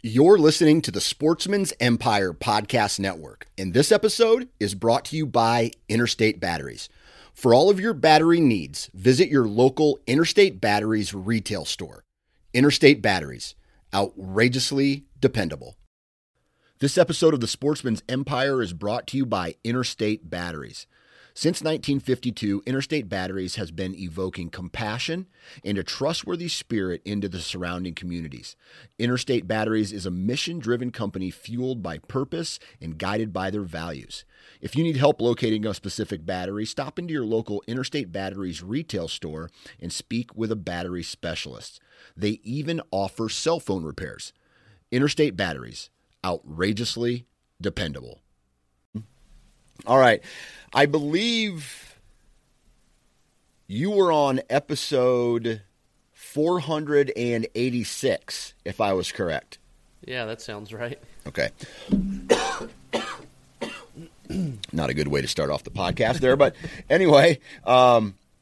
You're listening to the Sportsman's Empire Podcast Network, and this episode is brought to you by Interstate Batteries. For all of your battery needs, visit your local Interstate Batteries retail store. Interstate Batteries, outrageously dependable. This episode of the Sportsman's Empire is brought to you by Interstate Batteries. Since 1952, Interstate Batteries has been evoking compassion and a trustworthy spirit into the surrounding communities. Interstate Batteries is a mission-driven company fueled by purpose and guided by their values. If you need help locating a specific battery, stop into your local Interstate Batteries retail store and speak with a battery specialist. They even offer cell phone repairs. Interstate Batteries, outrageously dependable. All right. I believe you were on episode 486, if I was correct. Yeah, that sounds right. Okay. Not a good way to start off the podcast there, but anyway, a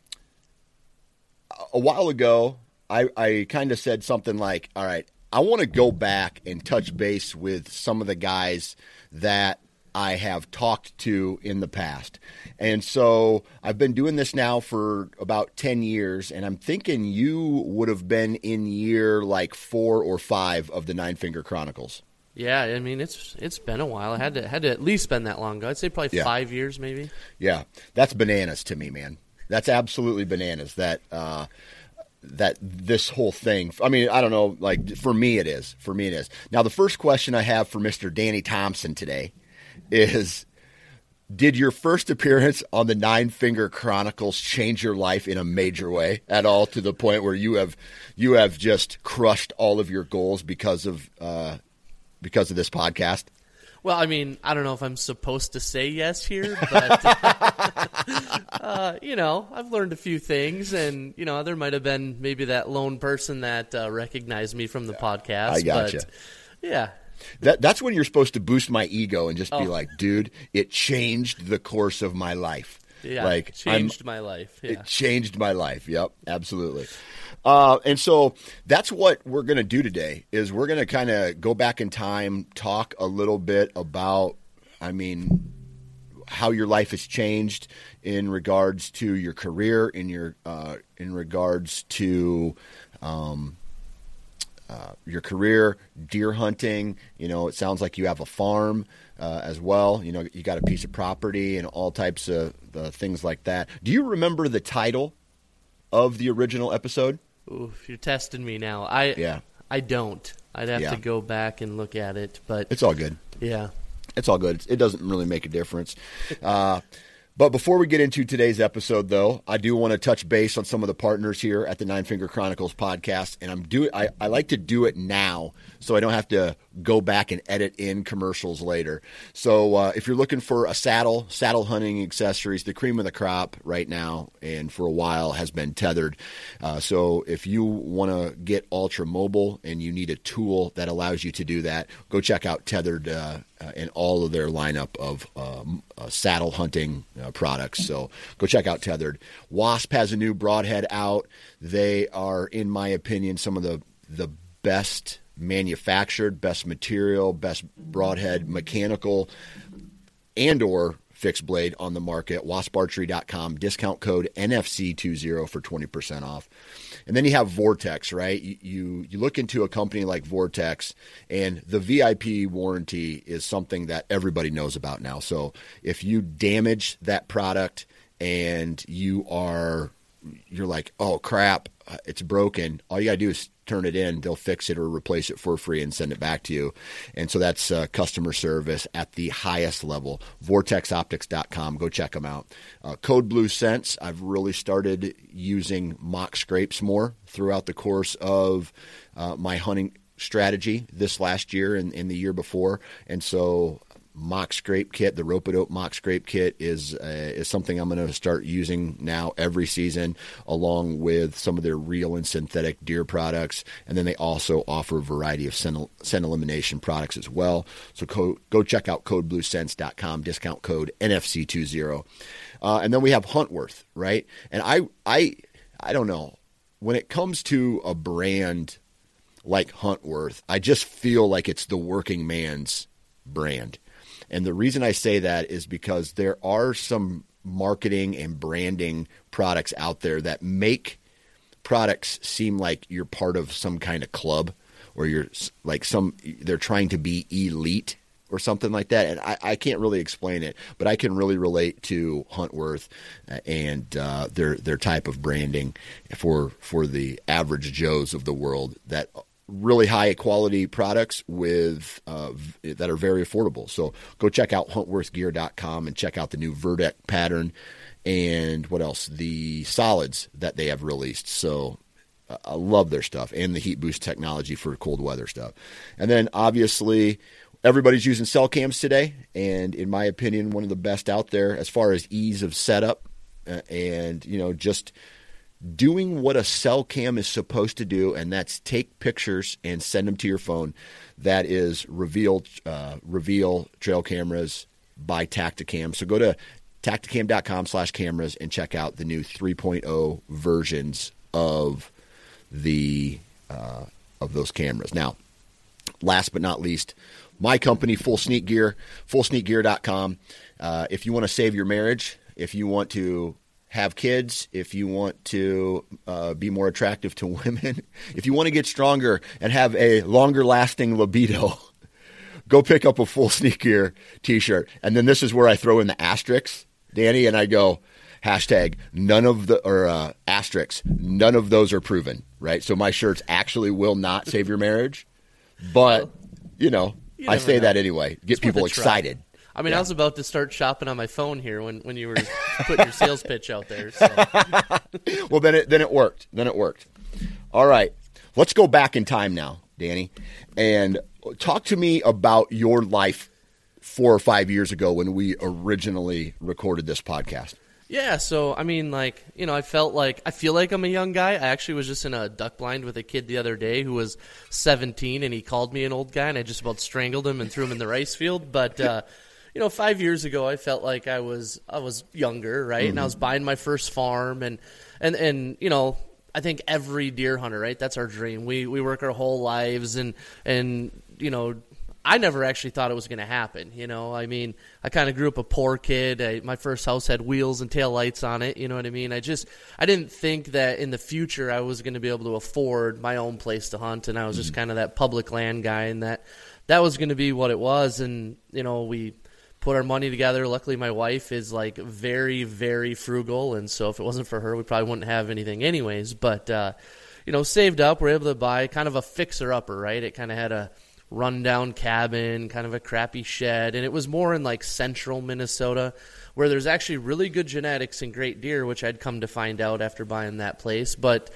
while ago, I kind of said something like, all right, I want to go back and touch base with some of the guys that I have talked to in the past. And so I've been doing this now for about 10 years, and I'm thinking you would have been in year like 4 or 5 of the Nine Finger Chronicles. Yeah, I mean, it's been a while. I had to at least been that long ago. I'd say probably 5 years maybe. Yeah, that's bananas to me, man. That's absolutely bananas that this whole thing, I mean, I don't know, like for me it is. Now, the first question I have for Mr. Danny Thompson today is, did your first appearance on the Nine Finger Chronicles change your life in a major way at all, to the point where you have just crushed all of your goals because of this podcast? Well, I mean, I don't know if I'm supposed to say yes here, but I've learned a few things, and there might have been maybe that lone person that recognized me from the podcast. I gotcha. But, yeah. That's when you're supposed to boost my ego and just be like, dude, it changed the course of my life. Yeah, like, changed my life. Yeah. It changed my life. Yep, absolutely. And so that's what we're going to do today, is we're going to kind of go back in time, talk a little bit about, how your life has changed in regards to your career, in regards to your career, deer hunting. It sounds like you have a farm as well. You got a piece of property and all types of things like that. Do you remember the title of the original episode? Ooh, you're testing me now. I don't. I'd have to go back and look at it, but it's all good. Yeah, it's all good. It doesn't really make a difference. But before we get into today's episode, though, I do want to touch base on some of the partners here at the Nine Finger Chronicles podcast, and I like to do it now so I don't have to go back and edit in commercials later. So if you're looking for a saddle hunting accessories, the cream of the crop right now and for a while has been Tethered. So if you want to get ultra mobile and you need a tool that allows you to do that, go check out Tethered and all of their lineup of saddle hunting products. So go check out Tethered. Wasp has a new broadhead out. They are, in my opinion, some of the best manufactured, best material, best broadhead mechanical and or fixed blade on the market. wasparchery.com, discount code NFC20 for 20% off. And then you have Vortex, right? You look into a company like Vortex, and the VIP warranty is something that everybody knows about now. So if you damage that product and you're like, oh crap, it's broken, all you gotta do is turn it in. They'll fix it or replace it for free and send it back to you. And so that's customer service at the highest level. VortexOptics.com. Go check them out. Code Blue Scents. I've really started using mock scrapes more throughout the course of my hunting strategy this last year and the year before. And so mock scrape kit, the Rope-A-Dope mock scrape kit is something I'm going to start using now every season, along with some of their real and synthetic deer products. And then they also offer a variety of scent elimination products as well. So go check out codebluescents.com, discount code NFC20. And then we have Huntworth, right? And I don't know, when it comes to a brand like Huntworth, I just feel like it's the working man's brand. And the reason I say that is because there are some marketing and branding products out there that make products seem like you're part of some kind of club, or you're like they're trying to be elite or something like that. And I can't really explain it, but I can really relate to Huntworth and their type of branding for the average Joes of the world, that really high quality products with that are very affordable. So go check out huntworthgear.com and check out the new Verdeck pattern, and what else? The solids that they have released. So I love their stuff, and the heat boost technology for cold weather stuff. And then obviously everybody's using cell cams today, and in my opinion, one of the best out there as far as ease of setup and, just doing what a cell cam is supposed to do, and that's take pictures and send them to your phone. That is Reveal trail cameras by Tactacam. So go to tactacam.com/cameras and check out the new 3.0 versions of of those cameras. Now, last but not least, my company, Full Sneak Gear, fullsneakgear.com. If you want to save your marriage, if you want to have kids, if you want to be more attractive to women, if you want to get stronger and have a longer lasting libido, go pick up a Full Sneak Gear t-shirt. And then this is where I throw in the asterisks, Danny, and I go, hashtag asterisks, none of those are proven, right? So my shirts actually will not save your marriage, but I say that anyway, get people excited. I mean, I was about to start shopping on my phone here when you were putting your sales pitch out there. So. Well, then it worked. All right, let's go back in time now, Danny, and talk to me about your life 4 or 5 years ago when we originally recorded this podcast. Yeah, so I mean, I feel like I'm a young guy. I actually was just in a duck blind with a kid the other day who was 17, and he called me an old guy, and I just about strangled him and threw him in the rice field. But 5 years ago, I felt like I was younger, right? Mm-hmm. And I was buying my first farm, and I think every deer hunter, right? That's our dream. We work our whole lives, and I never actually thought it was going to happen. I mean, I kind of grew up a poor kid. My first house had wheels and tail lights on it. You know what I mean? I didn't think that in the future I was going to be able to afford my own place to hunt, and I was just kind of that public land guy, and that was going to be what it was. And we put our money together. Luckily, my wife is very, very frugal, and so if it wasn't for her, we probably wouldn't have anything anyways. But saved up, we're able to buy kind of a fixer-upper, right? It kind of had a rundown cabin, kind of a crappy shed, and it was more in central Minnesota, where there's actually really good genetics and great deer, which I'd come to find out after buying that place. But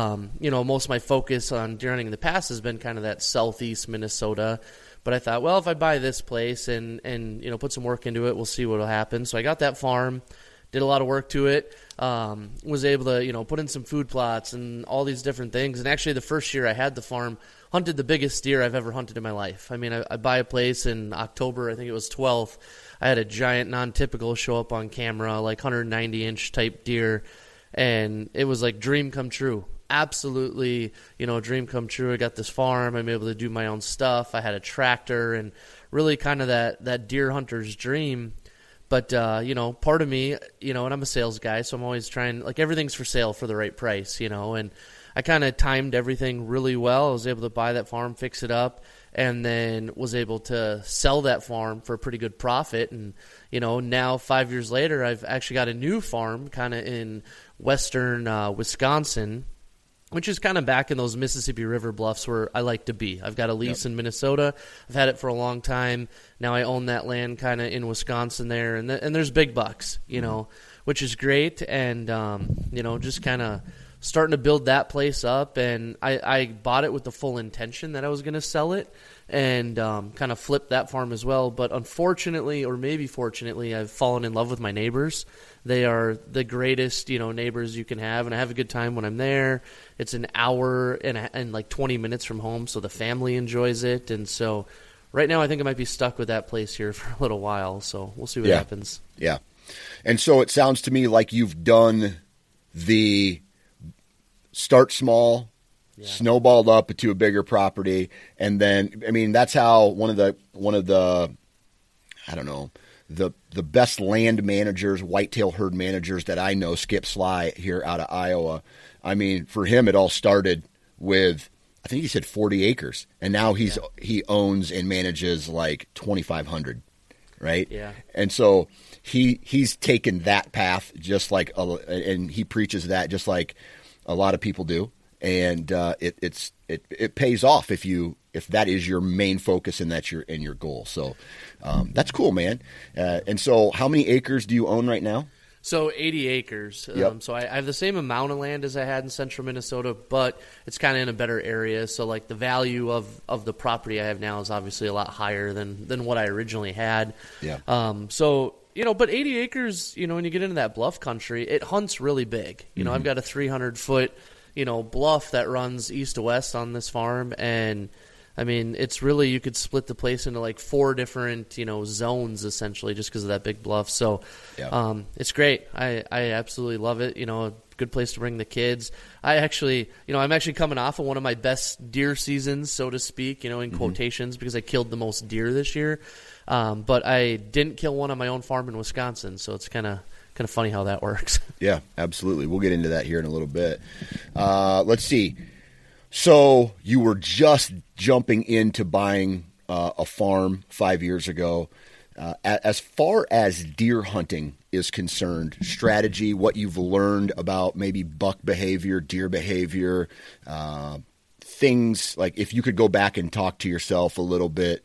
most of my focus on deer hunting in the past has been kind of that southeast Minnesota. But I thought, well, if I buy this place and put some work into it, we'll see what will happen. So I got that farm, did a lot of work to it, was able to put in some food plots and all these different things. And actually, the first year I had the farm, hunted the biggest deer I've ever hunted in my life. I mean, I buy a place in October, I think it was 12th. I had a giant non-typical show up on camera, 190-inch type deer, and it was dream come true. Absolutely, dream come true. I got this farm. I'm able to do my own stuff. I had a tractor, and really kind of that deer hunter's dream. But, part of me, and I'm a sales guy, so I'm always trying, everything's for sale for the right price, and I kind of timed everything really well. I was able to buy that farm, fix it up, and then was able to sell that farm for a pretty good profit. And, now 5 years later, I've actually got a new farm kind of in western Wisconsin, which is kind of back in those Mississippi River bluffs where I like to be. I've got a lease in Minnesota. I've had it for a long time. Now I own that land kind of in Wisconsin there, and there's big bucks, which is great. And, just kind of starting to build that place up, and I bought it with the full intention that I was going to sell it and kind of flip that farm as well. But unfortunately, or maybe fortunately, I've fallen in love with my neighbors. They are the greatest, neighbors you can have, and I have a good time when I'm there. It's an hour and 20 minutes from home, so the family enjoys it. And so right now I think I might be stuck with that place here for a little while, so we'll see what happens. Yeah. And so it sounds to me like you've done the start small, snowballed up to a bigger property. And then, I mean, that's how one of the, I don't know, the best land managers, whitetail herd managers that I know, Skip Sly here out of Iowa. I mean, for him, it all started with, I think he said 40 acres, and now he owns and manages like 2,500, right? Yeah. And so he's taken that path just like, and he preaches that just like a lot of people do, and it pays off if that is your main focus and that's your goal. So that's cool, man. And so, how many acres do you own right now? So 80 acres. Yep. So I have the same amount of land as I had in central Minnesota, but it's kind of in a better area. So like the value of the property I have now is obviously a lot higher than what I originally had. Yeah. So, but 80 acres, when you get into that bluff country, it hunts really big. I've got a 300-foot, bluff that runs east to west on this farm, and I mean, it's really, you could split the place into like 4 different, zones essentially just because of that big bluff. So it's great. I absolutely love it. A good place to bring the kids. I'm actually coming off of one of my best deer seasons, so to speak, in quotations, because I killed the most deer this year. But I didn't kill one on my own farm in Wisconsin. So it's kind of funny how that works. Yeah, absolutely. We'll get into that here in a little bit. Let's see. So you were just jumping into buying a farm 5 years ago. As far as deer hunting is concerned, strategy, what you've learned about maybe buck behavior, deer behavior, things like if you could go back and talk to yourself a little bit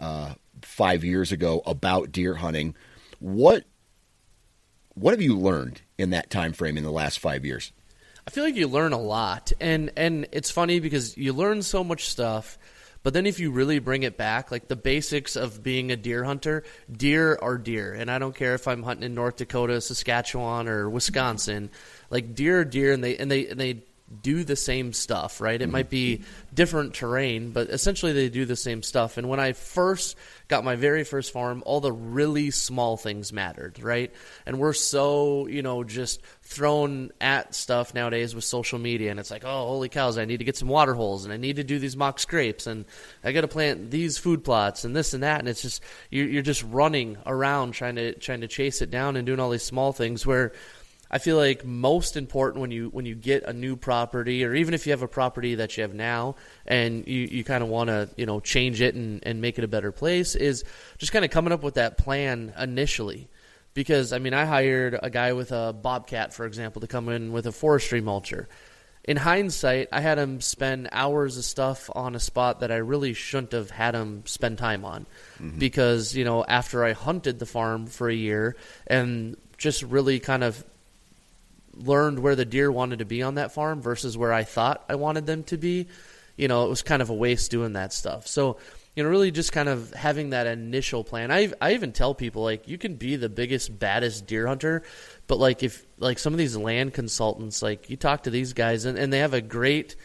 5 years ago about deer hunting, what have you learned in that time frame in the last 5 years? I feel like you learn a lot, and it's funny because you learn so much stuff, but then if you really bring it back, like the basics of being a deer hunter, deer are deer, and I don't care if I'm hunting in North Dakota, Saskatchewan, or Wisconsin, like deer are deer, and they do the same stuff, right? It might be different terrain, but essentially they do the same stuff. And when I first got my very first farm, all the really small things mattered, right? And we're so, just thrown at stuff nowadays with social media, and it's like, oh, holy cows, I need to get some water holes, and I need to do these mock scrapes, and I got to plant these food plots, and this and that, and it's just you're just running around trying to chase it down and doing all these small things where I feel like most important when you get a new property, or even if you have a property that you have now and you kind of want to change it and make it a better place, is just kind of coming up with that plan initially. Because I mean, I hired a guy with a Bobcat, for example, to come in with a forestry mulcher. In hindsight, I had him spend hours of stuff on a spot that I really shouldn't have had him spend time on. Because after I hunted the farm for a year and just really kind of learned where the deer wanted to be on that farm versus where I thought I wanted them to be, it was kind of a waste doing that stuff. So, really just kind of having that initial plan. I even tell people, like, you can be the biggest, baddest deer hunter, but like if like some of these land consultants, like you talk to these guys and they have a great,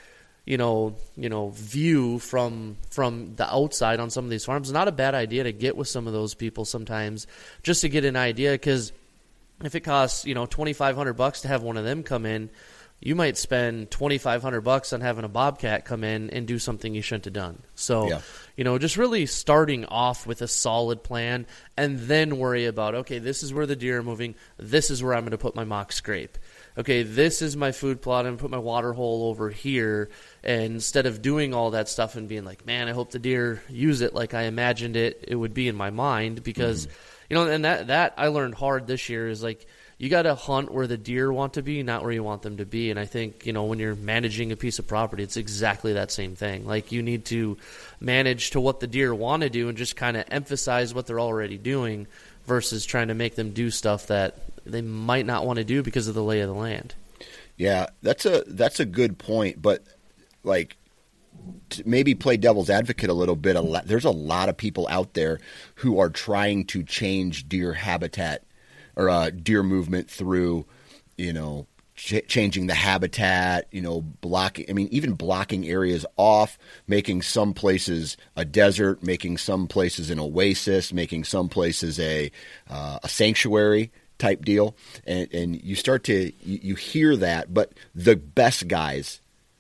view from the outside on some of these farms. It's not a bad idea to get with some of those people sometimes just to get an idea, because if it costs, $2,500 to have one of them come in, you might spend $2,500 on having a Bobcat come in and do something you shouldn't have done. So, just really starting off with a solid plan and then worry about, okay, this is where the deer are moving. This is where I'm going to put my mock scrape. Okay, this is my food plot. I'm going to put my water hole over here. And instead of doing all that stuff and being like, man, I hope the deer use it like I imagined it would be in my mind, because and that I learned hard this year is like you got to hunt where the deer want to be, not where you want them to be. And I think, when you're managing a piece of property, it's exactly that same thing. Like you need to manage to what the deer want to do and just kind of emphasize what they're already doing versus trying to make them do stuff that they might not want to do because of the lay of the land. Yeah, that's a good point. But like, to maybe play devil's advocate a little bit, there's a lot of people out there who are trying to change deer habitat or deer movement through, changing the habitat, blocking. I mean, even blocking areas off, making some places a desert, making some places an oasis, making some places a sanctuary type deal. And you start to you hear that, but the best guys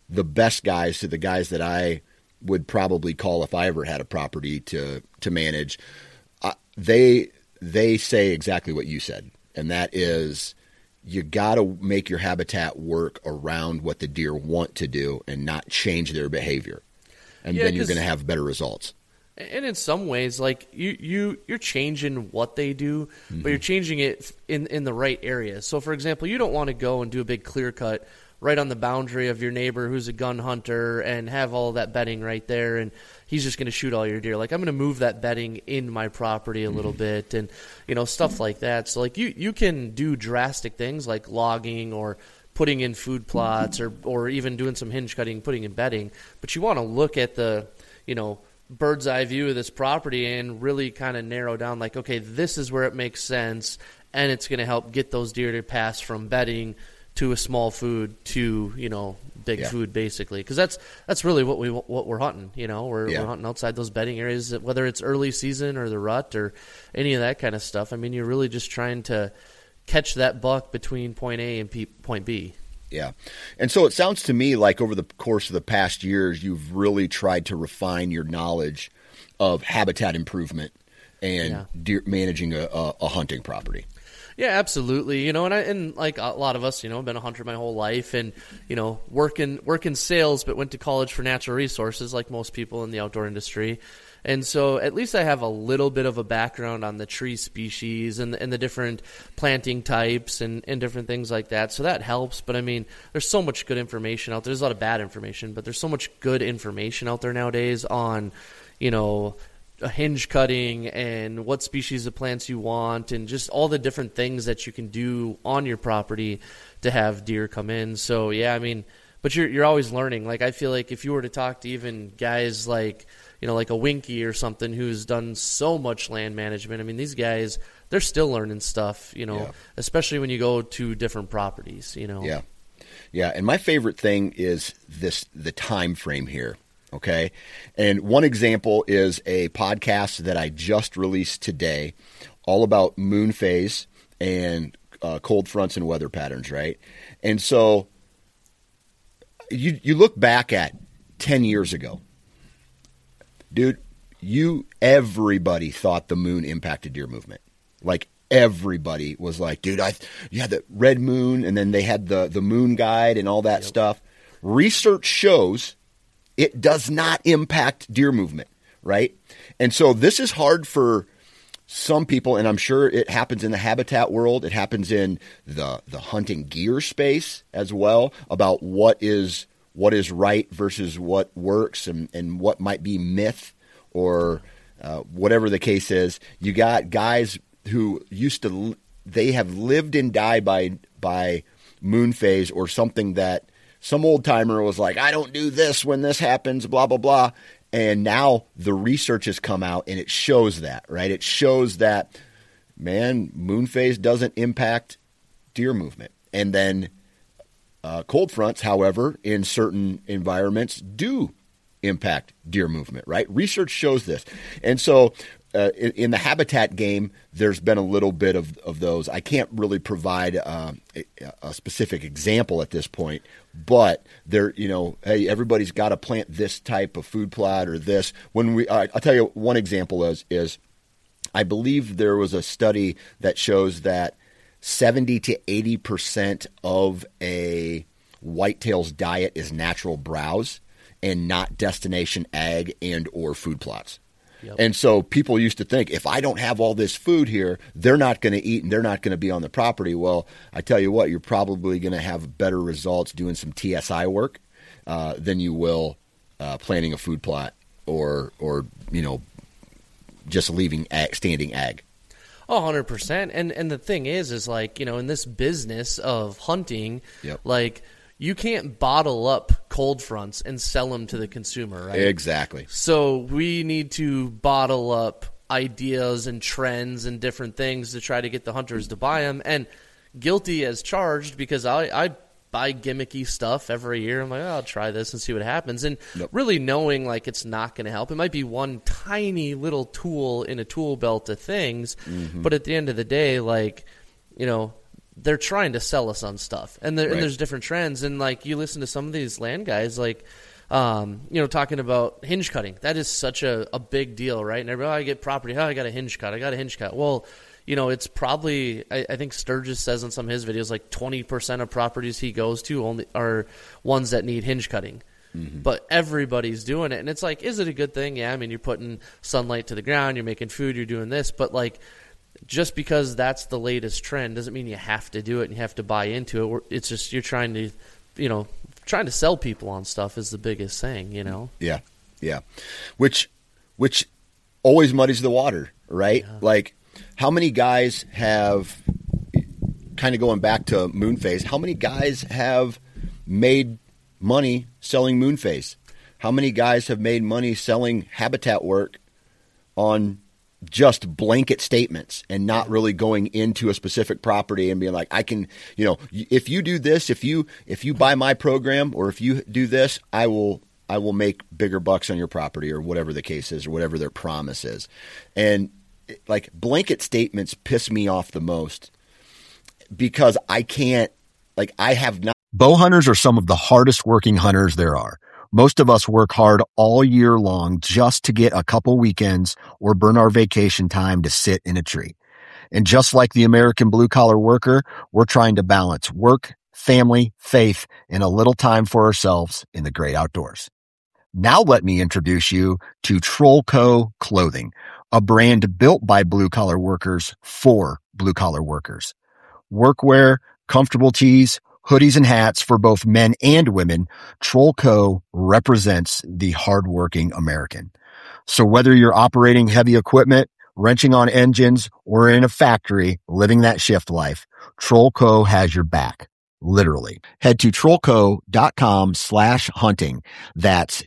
the best guys to the guys that I would probably call if I ever had a property to manage, they say exactly what you said, and that is you got to make your habitat work around what the deer want to do and not change their behavior, and then you're going to have better results. And in some ways, like you're changing what they do, but you're changing it in the right areas. So, for example, you don't want to go and do a big clear cut right on the boundary of your neighbor who's a gun hunter and have all that bedding right there, and he's just going to shoot all your deer. Like, I'm going to move that bedding in my property a little bit, and stuff like that. So, like, you can do drastic things like logging or putting in food plots or even doing some hinge cutting, putting in bedding, but you want to look at the bird's eye view of this property and really kind of narrow down, like, okay, this is where it makes sense, and it's going to help get those deer to pass from bedding to a small food to big food, basically, because that's really what we're hunting. We're hunting outside those bedding areas, whether it's early season or the rut or any of that kind of stuff. I mean, you're really just trying to catch that buck between point A and point B. Yeah. And so it sounds to me like over the course of the past years, you've really tried to refine your knowledge of habitat improvement and deer, managing a hunting property. Yeah, absolutely. And like a lot of us, I've been a hunter my whole life and, work in sales, but went to college for natural resources like most people in the outdoor industry. And so at least I have a little bit of a background on the tree species and the different planting types and different things like that. So that helps. But, I mean, there's so much good information out there. There's a lot of bad information, but there's so much good information out there nowadays on, a hinge cutting and what species of plants you want and just all the different things that you can do on your property to have deer come in. So, yeah, I mean, but you're always learning. Like, I feel like if you were to talk to even guys like – like a Winky or something who's done so much land management. I mean, these guys, they're still learning stuff, especially when you go to different properties, Yeah. Yeah. And my favorite thing is the time frame here. Okay. And one example is a podcast that I just released today all about moon phase and cold fronts and weather patterns. Right. And so you look back at 10 years ago, dude, everybody thought the moon impacted deer movement. Like, everybody was like, dude, you had the red moon, and then they had the moon guide and all that stuff. Research shows it does not impact deer movement, right? And so this is hard for some people, and I'm sure it happens in the habitat world. It happens in the hunting gear space as well, about what is right versus what works and what might be myth or whatever the case is. You got guys who they have lived and died by moon phase or something that some old timer was like, I don't do this when this happens, blah, blah, blah. And now the research has come out and it shows that, right? It shows that, man, moon phase doesn't impact deer movement. And then cold fronts, however, in certain environments do impact deer movement, right? Research shows this. And so in the habitat game, there's been a little bit of those. I can't really provide a specific example at this point, but there, hey, everybody's got to plant this type of food plot or this. I'll tell you one example is I believe there was a study that shows that 70 to 80% of a whitetail's diet is natural browse and not destination ag and or food plots. Yep. And so people used to think, if I don't have all this food here, they're not going to eat and they're not going to be on the property. Well, I tell you what, you're probably going to have better results doing some TSI work than you will planting a food plot or just leaving standing ag. Oh, 100%. And the thing is like, in this business of hunting, like, you can't bottle up cold fronts and sell them to the consumer, right? Exactly. So we need to bottle up ideas and trends and different things to try to get the hunters to buy them. And guilty as charged, because I buy gimmicky stuff every year. I'm like, I'll try this and see what happens. And really knowing, like, it's not going to help. It might be one tiny little tool in a tool belt of things, but at the end of the day, like, they're trying to sell us on stuff, and there's different trends. And like you listen to some of these land guys, like talking about hinge cutting. That is such a big deal, right? And everybody, I get property. I got a hinge cut. Well, it's probably, I think Sturgis says in some of his videos, like 20% of properties he goes to only are ones that need hinge cutting. Mm-hmm. But everybody's doing it. And it's like, is it a good thing? Yeah, I mean, you're putting sunlight to the ground, you're making food, you're doing this. But like, just because that's the latest trend doesn't mean you have to do it and you have to buy into it. It's just you're trying to sell people on stuff is the biggest thing, Yeah. Which always muddies the water, right? Yeah. Like, how many guys have, kind of going back to Moonphase, how many guys have made money selling Moonphase? How many guys have made money selling habitat work on just blanket statements and not really going into a specific property and being like, I can, if you do this, if you buy my program, or if you do this, I will make bigger bucks on your property, or whatever the case is, or whatever their promise is. And like, blanket statements piss me off the most, because I can't, like, I have not. Bow hunters are some of the hardest working hunters there are. Most of us work hard all year long just to get a couple weekends or burn our vacation time to sit in a tree. And just like the American blue-collar worker, we're trying to balance work, family, faith, and a little time for ourselves in the great outdoors. Now let me introduce you to Trollco Clothing, a brand built by blue-collar workers for blue-collar workers. Workwear, comfortable tees, hoodies and hats for both men and women, Trollco represents the hardworking American. So whether you're operating heavy equipment, wrenching on engines, or in a factory living that shift life, Trollco has your back. Literally. Head to trollco.com/hunting. That's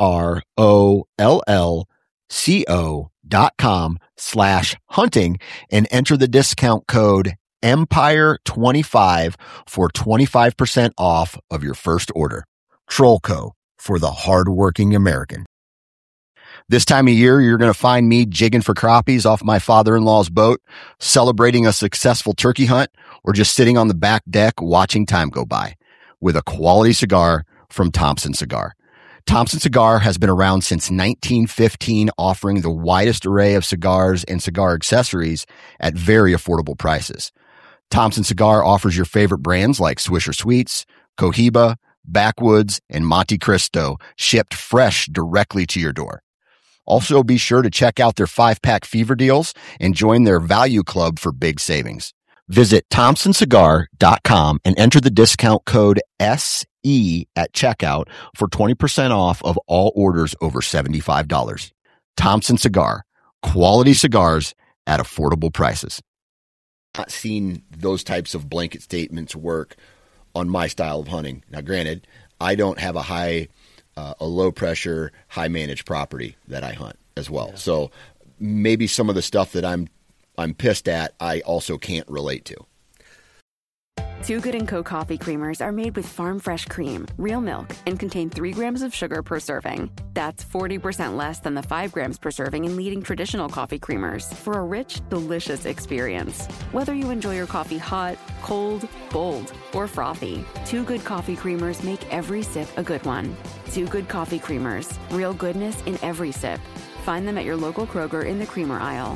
TROLLCO.com/hunting and enter the discount code Empire25 for 25% off of your first order. Trollco, for the hardworking American. This time of year, you're going to find me jigging for crappies off my father-in-law's boat, celebrating a successful turkey hunt, or just sitting on the back deck watching time go by with a quality cigar from Thompson Cigar. Thompson Cigar has been around since 1915, offering the widest array of cigars and cigar accessories at very affordable prices. Thompson Cigar offers your favorite brands like Swisher Sweets, Cohiba, Backwoods, and Monte Cristo, shipped fresh directly to your door. Also, be sure to check out their 5-pack fever deals and join their value club for big savings. Visit ThompsonCigar.com and enter the discount code SE at checkout for 20% off of all orders over $75. Thompson Cigar, quality cigars at affordable prices. Not seen those types of blanket statements work on my style of hunting. Now, granted, I don't have a low pressure, high managed property that I hunt as well. Yeah. So maybe some of the stuff that I'm pissed at, I also can't relate to. Too Good & Co. coffee creamers are made with farm fresh cream, real milk, and contain 3 grams of sugar per serving. That's 40% less than the 5 grams per serving in leading traditional coffee creamers for a rich, delicious experience. Whether you enjoy your coffee hot, cold, bold, or frothy, Too Good coffee creamers make every sip a good one. Too Good coffee creamers, real goodness in every sip. Find them at your local Kroger in the creamer aisle.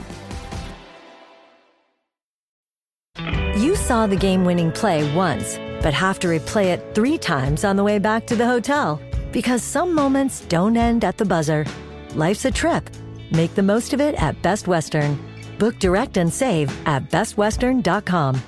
You saw the game-winning play once, but have to replay it 3 times on the way back to the hotel. Because some moments don't end at the buzzer. Life's a trip. Make the most of it at Best Western. Book direct and save at bestwestern.com.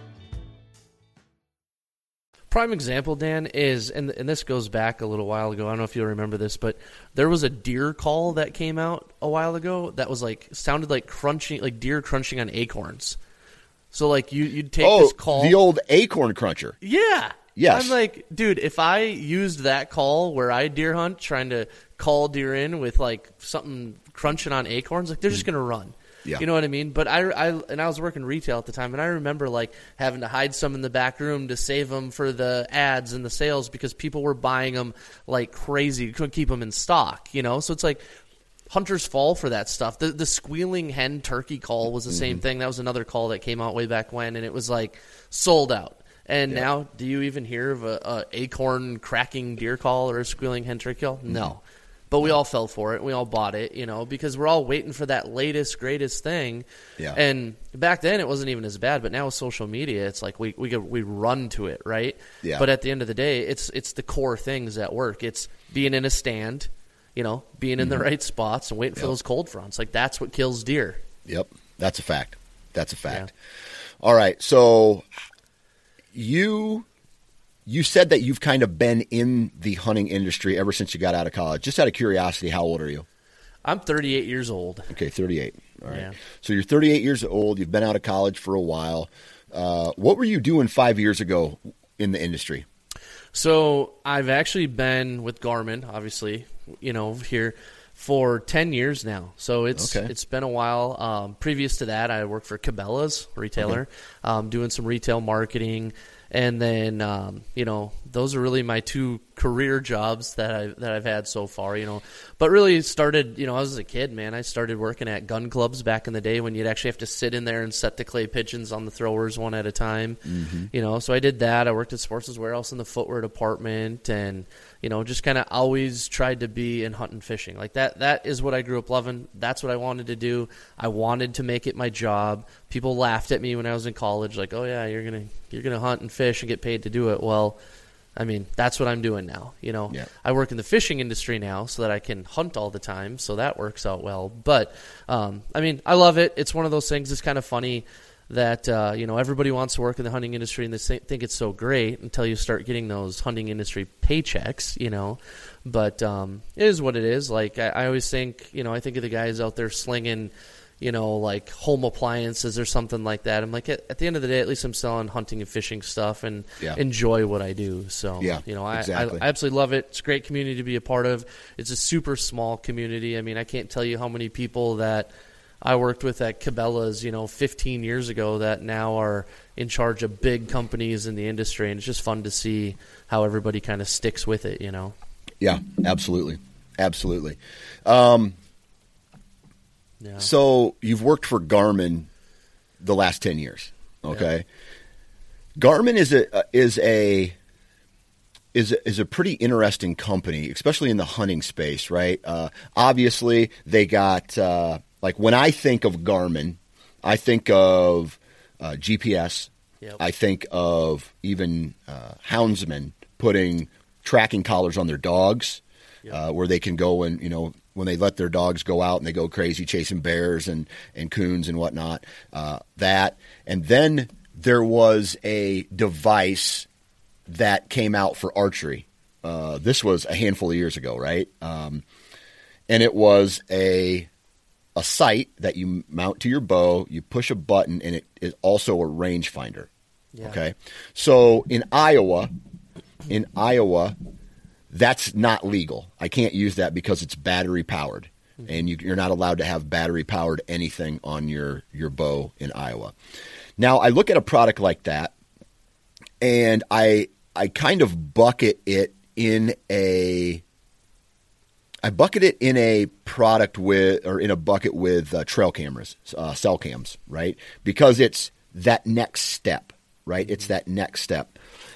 Prime example, Dan, is, and this goes back a little while ago, I don't know if you'll remember this, but there was a deer call that came out a while ago that was like, sounded like crunching, like deer crunching on acorns. So, like, you'd take this call. The old acorn cruncher. Yeah. Yes. I'm like, dude, if I used that call where I deer hunt, trying to call deer in with, like, something crunching on acorns, like, they're just going to run. Yeah. You know what I mean? But I was working retail at the time, and I remember, like, having to hide some in the back room to save them for the ads and the sales because people were buying them like crazy. You couldn't keep them in stock, you know? So it's like, hunters fall for that stuff. The squealing hen turkey call was the same thing. That was another call that came out way back when, and it was like sold out. And now, do you even hear of a acorn cracking deer call or a squealing hen turkey call? No. But we all fell for it. We all bought it, because we're all waiting for that latest, greatest thing. Yeah. And back then, it wasn't even as bad. But now with social media, it's like we run to it, right? Yeah. But at the end of the day, it's the core things that work. It's being in a stand, being in the right spots and waiting for those cold fronts. Like, that's what kills deer. Yep. That's a fact. Yeah. All right. So you said that you've kind of been in the hunting industry ever since you got out of college. Just out of curiosity, how old are you? I'm 38 years old. Okay, 38. All right. Yeah. So you're 38 years old. You've been out of college for a while. What were you doing 5 years ago in the industry? So I've actually been with Garmin, obviously, here for 10 years now. So it's been a while. Previous to that, I worked for Cabela's, retailer, doing some retail marketing. And then, those are really my two career jobs that I've had so far, But really started, I was a kid, man. I started working at gun clubs back in the day when you'd actually have to sit in there and set the clay pigeons on the throwers one at a time. So I did that. I worked at Sportsman's Warehouse in the footwear department and, just kind of always tried to be in hunting, fishing. Like that is what I grew up loving. That's what I wanted to do. I wanted to make it my job. People laughed at me when I was in college, like, oh yeah, you're going to hunt and fish and get paid to do it. Well, I mean, that's what I'm doing now. I work in the fishing industry now so that I can hunt all the time. So that works out well. But, I love it. It's one of those things. It's kind of funny that, everybody wants to work in the hunting industry and they think it's so great until you start getting those hunting industry paychecks, But it is what it is. Like, I always think, I think of the guys out there slinging, like home appliances or something like that. I'm like, at the end of the day, at least I'm selling hunting and fishing stuff and enjoy what I do. So, exactly. I absolutely love it. It's a great community to be a part of. It's a super small community. I mean, I can't tell you how many people that I worked with at Cabela's, 15 years ago that now are in charge of big companies in the industry. And it's just fun to see how everybody kind of sticks with it, Yeah, absolutely. Yeah. So you've worked for Garmin the last 10 years, okay? Yeah. Garmin is a pretty interesting company, especially in the hunting space, right? Obviously, they got like when I think of Garmin, I think of GPS. Yep. I think of even houndsmen putting tracking collars on their dogs, where they can go and when they let their dogs go out and they go crazy chasing bears and coons and whatnot, that. And then there was a device that came out for archery. This was a handful of years ago, right? And it was a sight that you mount to your bow, you push a button, and it is also a rangefinder. Yeah. Okay? So in Iowa, that's not legal. I can't use that because it's battery powered, and you're not allowed to have battery powered anything on your bow in Iowa. Now I look at a product like that, and I kind of bucket it in a product with, or in a bucket with trail cameras, cell cams, right? Because it's that next step, right? It's that next step.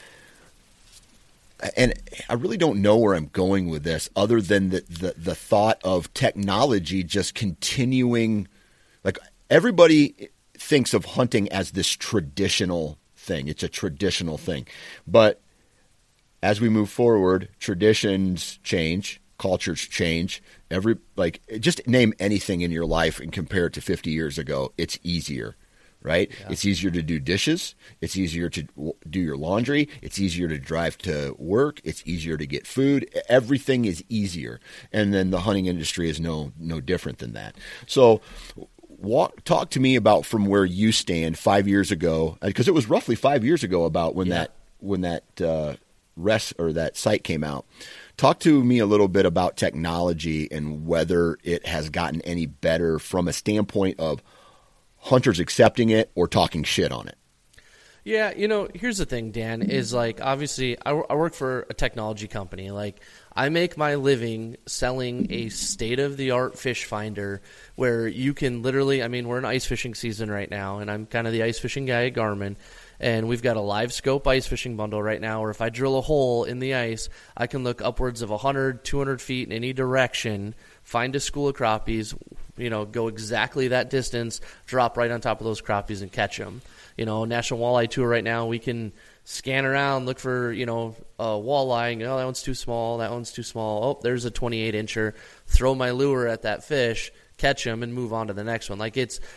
And I really don't know where I'm going with this other than the thought of technology just continuing. Like, everybody thinks of hunting as this traditional thing. It's a traditional thing. But as we move forward, traditions change, cultures change. Just name anything in your life and compare it to 50 years ago. It's easier. Right? Yeah. It's easier to do dishes. It's easier to do your laundry. It's easier to drive to work. It's easier to get food. Everything is easier. And then the hunting industry is no different than that. So talk to me about from where you stand 5 years ago, because it was roughly 5 years ago about when that site came out. Talk to me a little bit about technology and whether it has gotten any better from a standpoint of hunters accepting it or talking shit on it. Yeah, here's the thing, Dan, is like, obviously I work for a technology company. Like, I make my living selling a state-of-the-art fish finder where you can literally, we're in ice fishing season right now, and I'm kind of the ice fishing guy at Garmin, and we've got a live scope ice fishing bundle right now where if I drill a hole in the ice, I can look upwards of 100, 200 feet in any direction, find a school of crappies, go exactly that distance, drop right on top of those crappies and catch them. National Walleye Tour right now, we can scan around, look for, walleye, and that one's too small, that one's too small. Oh, there's a 28-incher. Throw my lure at that fish, catch him, and move on to the next one. Like, it's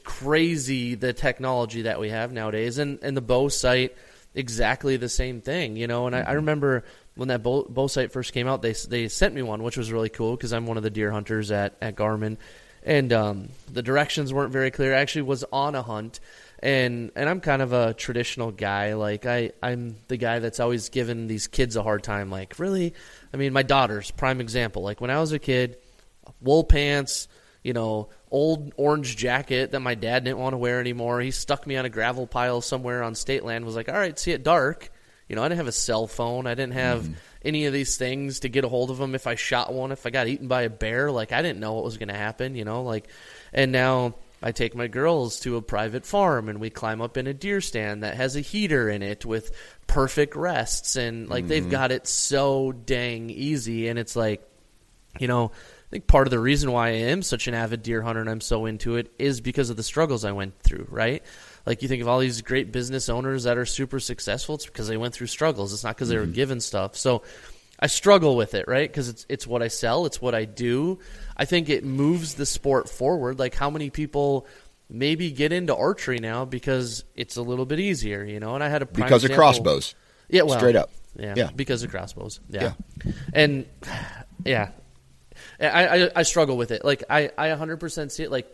crazy the technology that we have nowadays. And the bow sight, exactly the same thing, And I remember when that bow sight first came out, they sent me one, which was really cool because I'm one of the deer hunters at Garmin. And the directions weren't very clear. I actually was on a hunt. And I'm kind of a traditional guy. Like, I'm the guy that's always given these kids a hard time. Like, really? My daughter's prime example. Like, when I was a kid, wool pants, old orange jacket that my dad didn't want to wear anymore. He stuck me on a gravel pile somewhere on state land, was like, all right, see it dark. I didn't have a cell phone. I didn't have any of these things to get a hold of them if I shot one, if I got eaten by a bear. Like, I didn't know what was going to happen, and now I take my girls to a private farm and we climb up in a deer stand that has a heater in it with perfect rests, and they've got it so dang easy. And it's like, I think part of the reason why I am such an avid deer hunter and I'm so into it is because of the struggles I went through, right? Like, you think of all these great business owners that are super successful, it's because they went through struggles. It's not because they were given stuff. So I struggle with it, right? Because it's what I sell. It's what I do. I think it moves the sport forward. Like, how many people maybe get into archery now because it's a little bit easier, And I had a prime because example. of crossbows. Yeah, well, straight up. Yeah, because of crossbows. Yeah. And, yeah. I struggle with it. Like, I 100% see it. Like,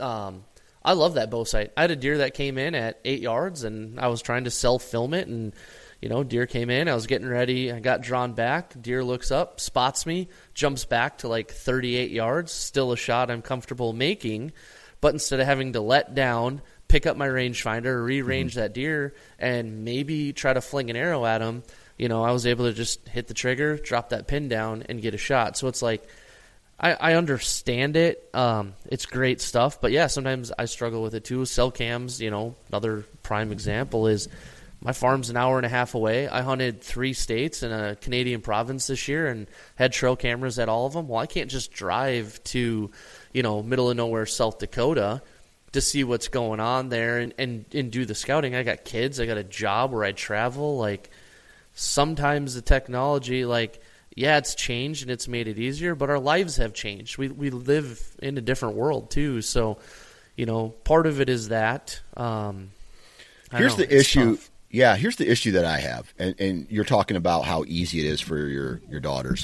I love that bow sight. I had a deer that came in at 8 yards, and I was trying to self-film it, and deer came in. I was getting ready. I got drawn back. Deer looks up, spots me, jumps back to like 38 yards. Still a shot I'm comfortable making. But instead of having to let down, pick up my rangefinder, rearrange that deer, and maybe try to fling an arrow at him, I was able to just hit the trigger, drop that pin down, and get a shot. So it's like, I understand it. It's great stuff. But, yeah, sometimes I struggle with it too. Cell cams, another prime example is my farm's an hour and a half away. I hunted 3 states in a Canadian province this year and had trail cameras at all of them. Well, I can't just drive to, middle of nowhere, South Dakota to see what's going on there and do the scouting. I got kids. I got a job where I travel. Like, sometimes the technology, like, yeah, it's changed and it's made it easier, but our lives have changed. We live in a different world too. So, part of it is that. Here's the issue. Tough. Yeah, here's the issue that I have, and you're talking about how easy it is for your daughters.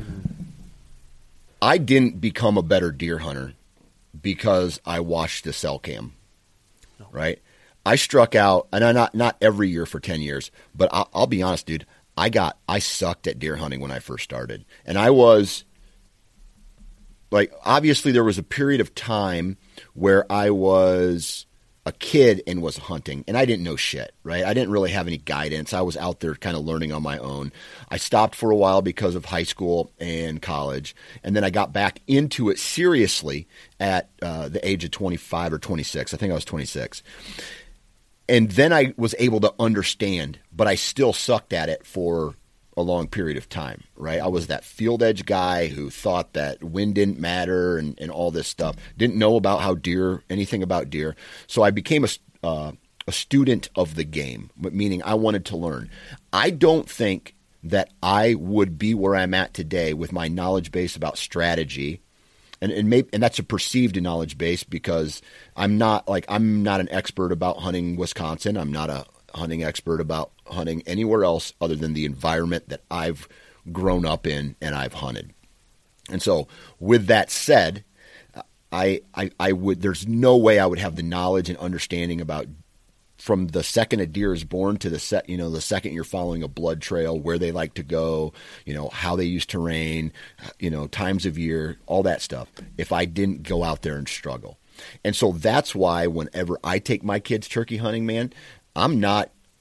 I didn't become a better deer hunter because I watched the cell cam, right? I struck out, and not every year for 10 years, but I'll be honest, dude. I sucked at deer hunting when I first started, and I was like, obviously there was a period of time where I was a kid and was hunting, and I didn't know shit, right? I didn't really have any guidance. I was out there kind of learning on my own. I stopped for a while because of high school and college, and then I got back into it seriously at the age of 25 or 26. I think I was 26. And then I was able to understand, but I still sucked at it for a long period of time, right? I was that field edge guy who thought that wind didn't matter and all this stuff. Didn't know about anything about deer. So I became a student of the game, meaning I wanted to learn. I don't think that I would be where I'm at today with my knowledge base about strategy. And that's a perceived knowledge base because I'm not an expert about hunting Wisconsin. I'm not a hunting expert about hunting anywhere else other than the environment that I've grown up in and I've hunted. And so with that said, I would, there's no way I would have the knowledge and understanding about from the second a deer is born to the second you're following a blood trail, where they like to go, how they use terrain, times of year, all that stuff, if I didn't go out there and struggle. And so that's why whenever I take my kids turkey hunting, man, I'm not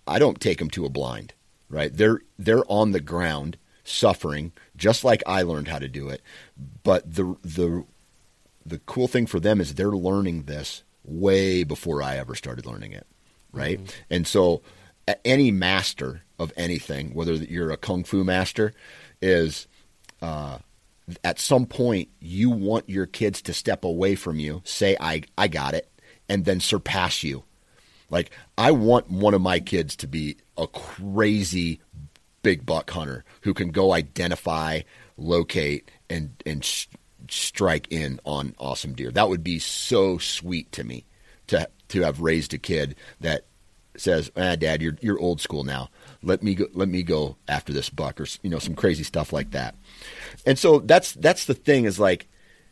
I don't take them to a blind, right? They're on the ground suffering just like I learned how to do it. But the cool thing for them is they're learning this way before I ever started learning it, right? Mm-hmm. And so any master of anything, whether you're a kung fu master, is at some point you want your kids to step away from you, say, I got it, and then surpass you. Like, I want one of my kids to be a crazy big buck hunter who can go identify, locate, and strike in on awesome deer. That would be so sweet to me to have raised a kid that says, Dad, you're old school now. Let me go after this buck, or some crazy stuff like that. And so that's the thing, is like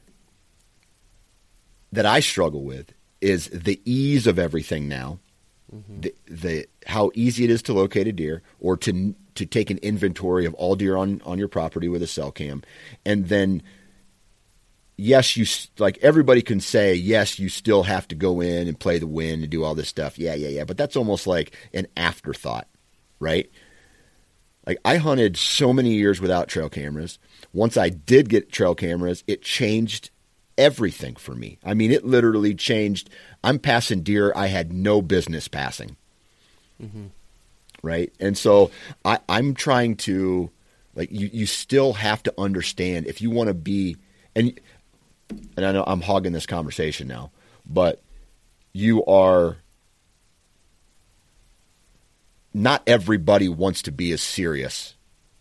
that I struggle with is the ease of everything now. Mm-hmm. The how easy it is to locate a deer, or to take an inventory of all deer on your property with a cell cam. And then, yes, like everybody can say, yes, you still have to go in and play the wind and do all this stuff. Yeah. But that's almost like an afterthought, right? Like, I hunted so many years without trail cameras. Once I did get trail cameras, it changed everything for me. I mean, it literally changed. I'm passing deer I had no business passing. Mm-hmm. Right. And so I'm trying to, like, you still have to understand if you want to be, and I know I'm hogging this conversation now, but not everybody wants to be as serious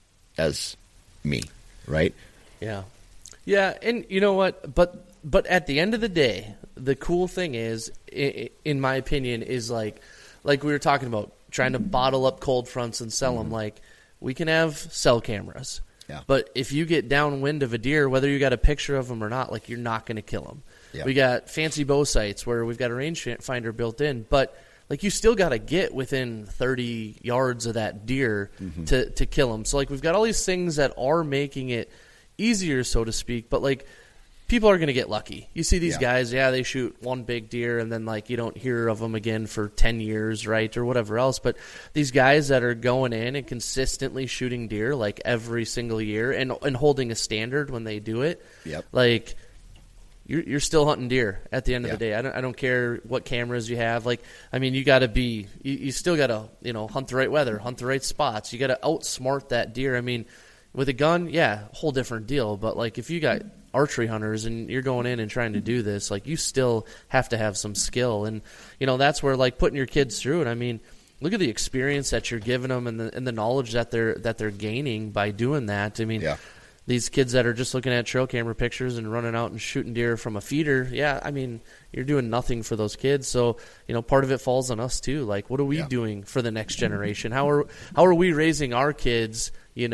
as me. Right. Yeah. Yeah. And you know what? But at the end of the day, the cool thing is, in my opinion, is like we were talking about, trying to bottle up cold fronts and sell them. Like, we can have cell cameras, but if you get downwind of a deer, whether you got a picture of them or not, like, you're not going to kill them. Yeah. We got fancy bow sights where we've got a rangefinder built in, but like, you still got to get within 30 yards of that deer to kill them. So like, we've got all these things that are making it easier, so to speak, but like, people are going to get lucky. You see these guys, they shoot one big deer, and then like, you don't hear of them again for 10 years, right, or whatever else. But these guys that are going in and consistently shooting deer like every single year and holding a standard when they do it, like, you're still hunting deer at the end of the day. I don't care what cameras you have. Like, I mean, you got to be, you still got to, hunt the right weather, hunt the right spots. You got to outsmart that deer. I mean, with a gun, whole different deal. But like, if you got archery hunters and you're going in and trying to do this, like, you still have to have some skill. And that's where, like, putting your kids through it, I mean, look at the experience that you're giving them, and the knowledge that they're gaining by doing that. I mean, these kids that are just looking at trail camera pictures and running out and shooting deer from a feeder, I mean, you're doing nothing for those kids. So part of it falls on us too. Like, what are we doing for the next generation? How are we raising our kids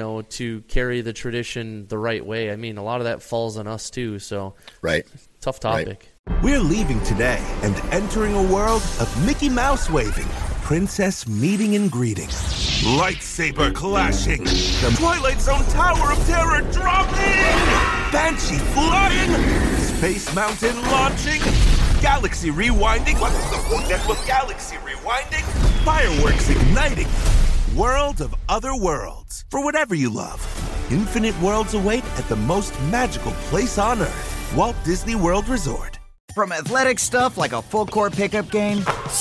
to carry the tradition the right way? I mean, a lot of that falls on us too. So, tough topic. Right. We're leaving today and entering a world of Mickey Mouse waving, princess meeting and greeting, lightsaber clashing, the Twilight Zone Tower of Terror dropping, Banshee flying, Space Mountain launching, galaxy rewinding. What's the point with galaxy rewinding? Fireworks igniting. World of other worlds. For whatever you love, infinite worlds await at the most magical place on Earth, Walt Disney World Resort. From athletic stuff like a full-court pickup game,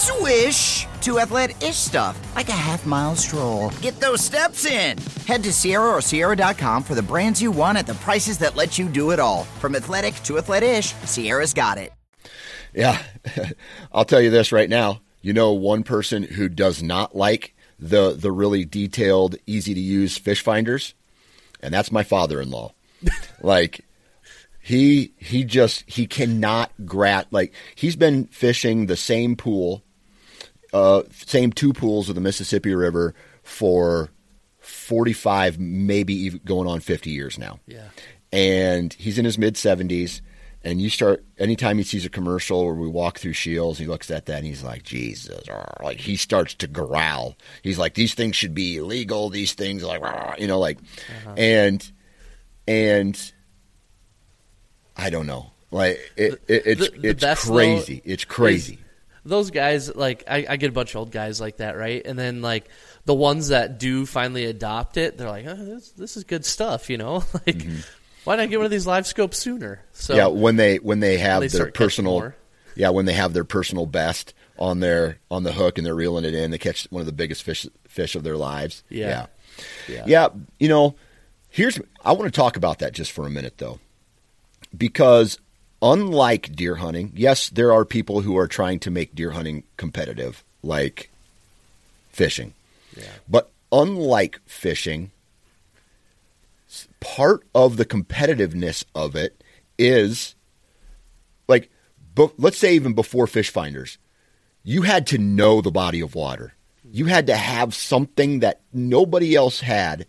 swish, to athletic-ish stuff like a half-mile stroll. Get those steps in. Head to Sierra or Sierra.com for the brands you want at the prices that let you do it all. From athletic to athletic-ish, Sierra's got it. Yeah, I'll tell you this right now. One person who does not like the really detailed, easy-to-use fish finders, and that's my father-in-law. Like, he cannot like, he's been fishing the same pool, same two pools of the Mississippi River for 45, maybe even going on 50 years now. Yeah. And he's in his mid-70s, and anytime he sees a commercial or we walk through Shields, he looks at that and he's like, Jesus, like, he starts to growl. He's like, these things should be illegal. These things, like, and I don't know. Like, it's crazy. It's crazy. those guys, like, I get a bunch of old guys like that, right? And then, like, the ones that do finally adopt it, they're like, oh, this is good stuff, you know? Like, why not get one of these live scopes sooner? So yeah, when they have their personal, when they have their personal best on the hook and they're reeling it in, they catch one of the biggest fish of their lives. Yeah. You know, I want to talk about that just for a minute though, because unlike deer hunting, yes, there are people who are trying to make deer hunting competitive, like fishing. Yeah. But unlike fishing, part of the competitiveness of it is, like, let's say even before Fish Finders, you had to know the body of water. You had to have something that nobody else had,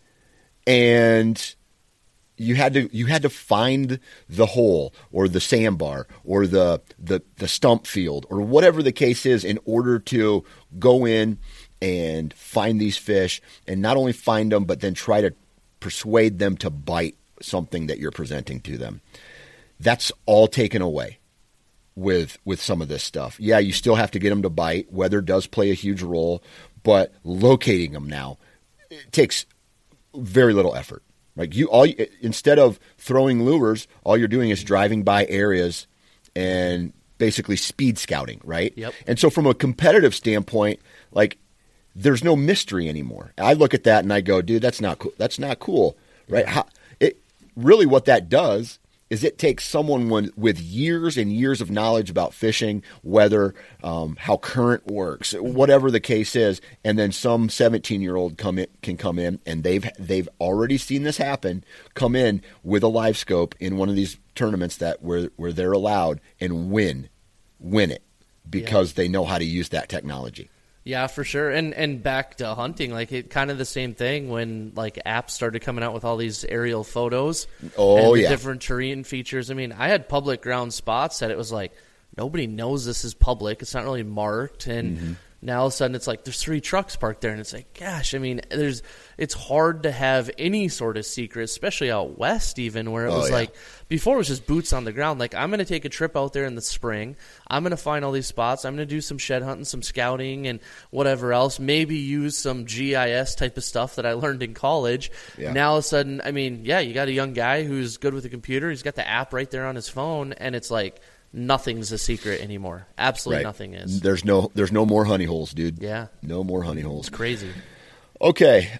and you had to find the hole or the sandbar or the stump field or whatever the case is in order to go in and find these fish, and not only find them, but then try to persuade them to bite something that you're presenting to them. That's all taken away with some of this stuff. Yeah, you still have to get them to bite. Weather does play a huge role, but locating them now, it takes very little effort. Like instead of throwing lures, all you're doing is driving by areas and basically speed scouting, right? Yep. And so from a competitive standpoint, like, there's no mystery anymore. I look at that and I go, dude, that's not cool. That's not cool, right? Really what that does is it takes someone with years and years of knowledge about fishing, weather, how current works, whatever the case is, and then some 17-year-old can come in, and they've already seen this happen, come in with a live scope in one of these tournaments where they're allowed, and win it because they know how to use that technology. Yeah, for sure. And back to hunting, like, it kind of the same thing when, like, apps started coming out with all these aerial photos and the different terrain features. I mean, I had public ground spots that it was like, nobody knows this is public. It's not really marked. And now all of a sudden it's like there's 3 trucks parked there, and it's like, gosh, I mean, it's hard to have any sort of secret, especially out west even, where it was like, before it was just boots on the ground. Like, I'm going to take a trip out there in the spring. I'm going to find all these spots. I'm going to do some shed hunting, some scouting, and whatever else. Maybe use some GIS type of stuff that I learned in college. Yeah. Now all of a sudden, I mean, yeah, you got a young guy who's good with a computer. He's got the app right there on his phone, and it's like, nothing's a secret anymore. Absolutely nothing is. There's no more honey holes, dude. Yeah. No more honey holes. It's crazy. Okay.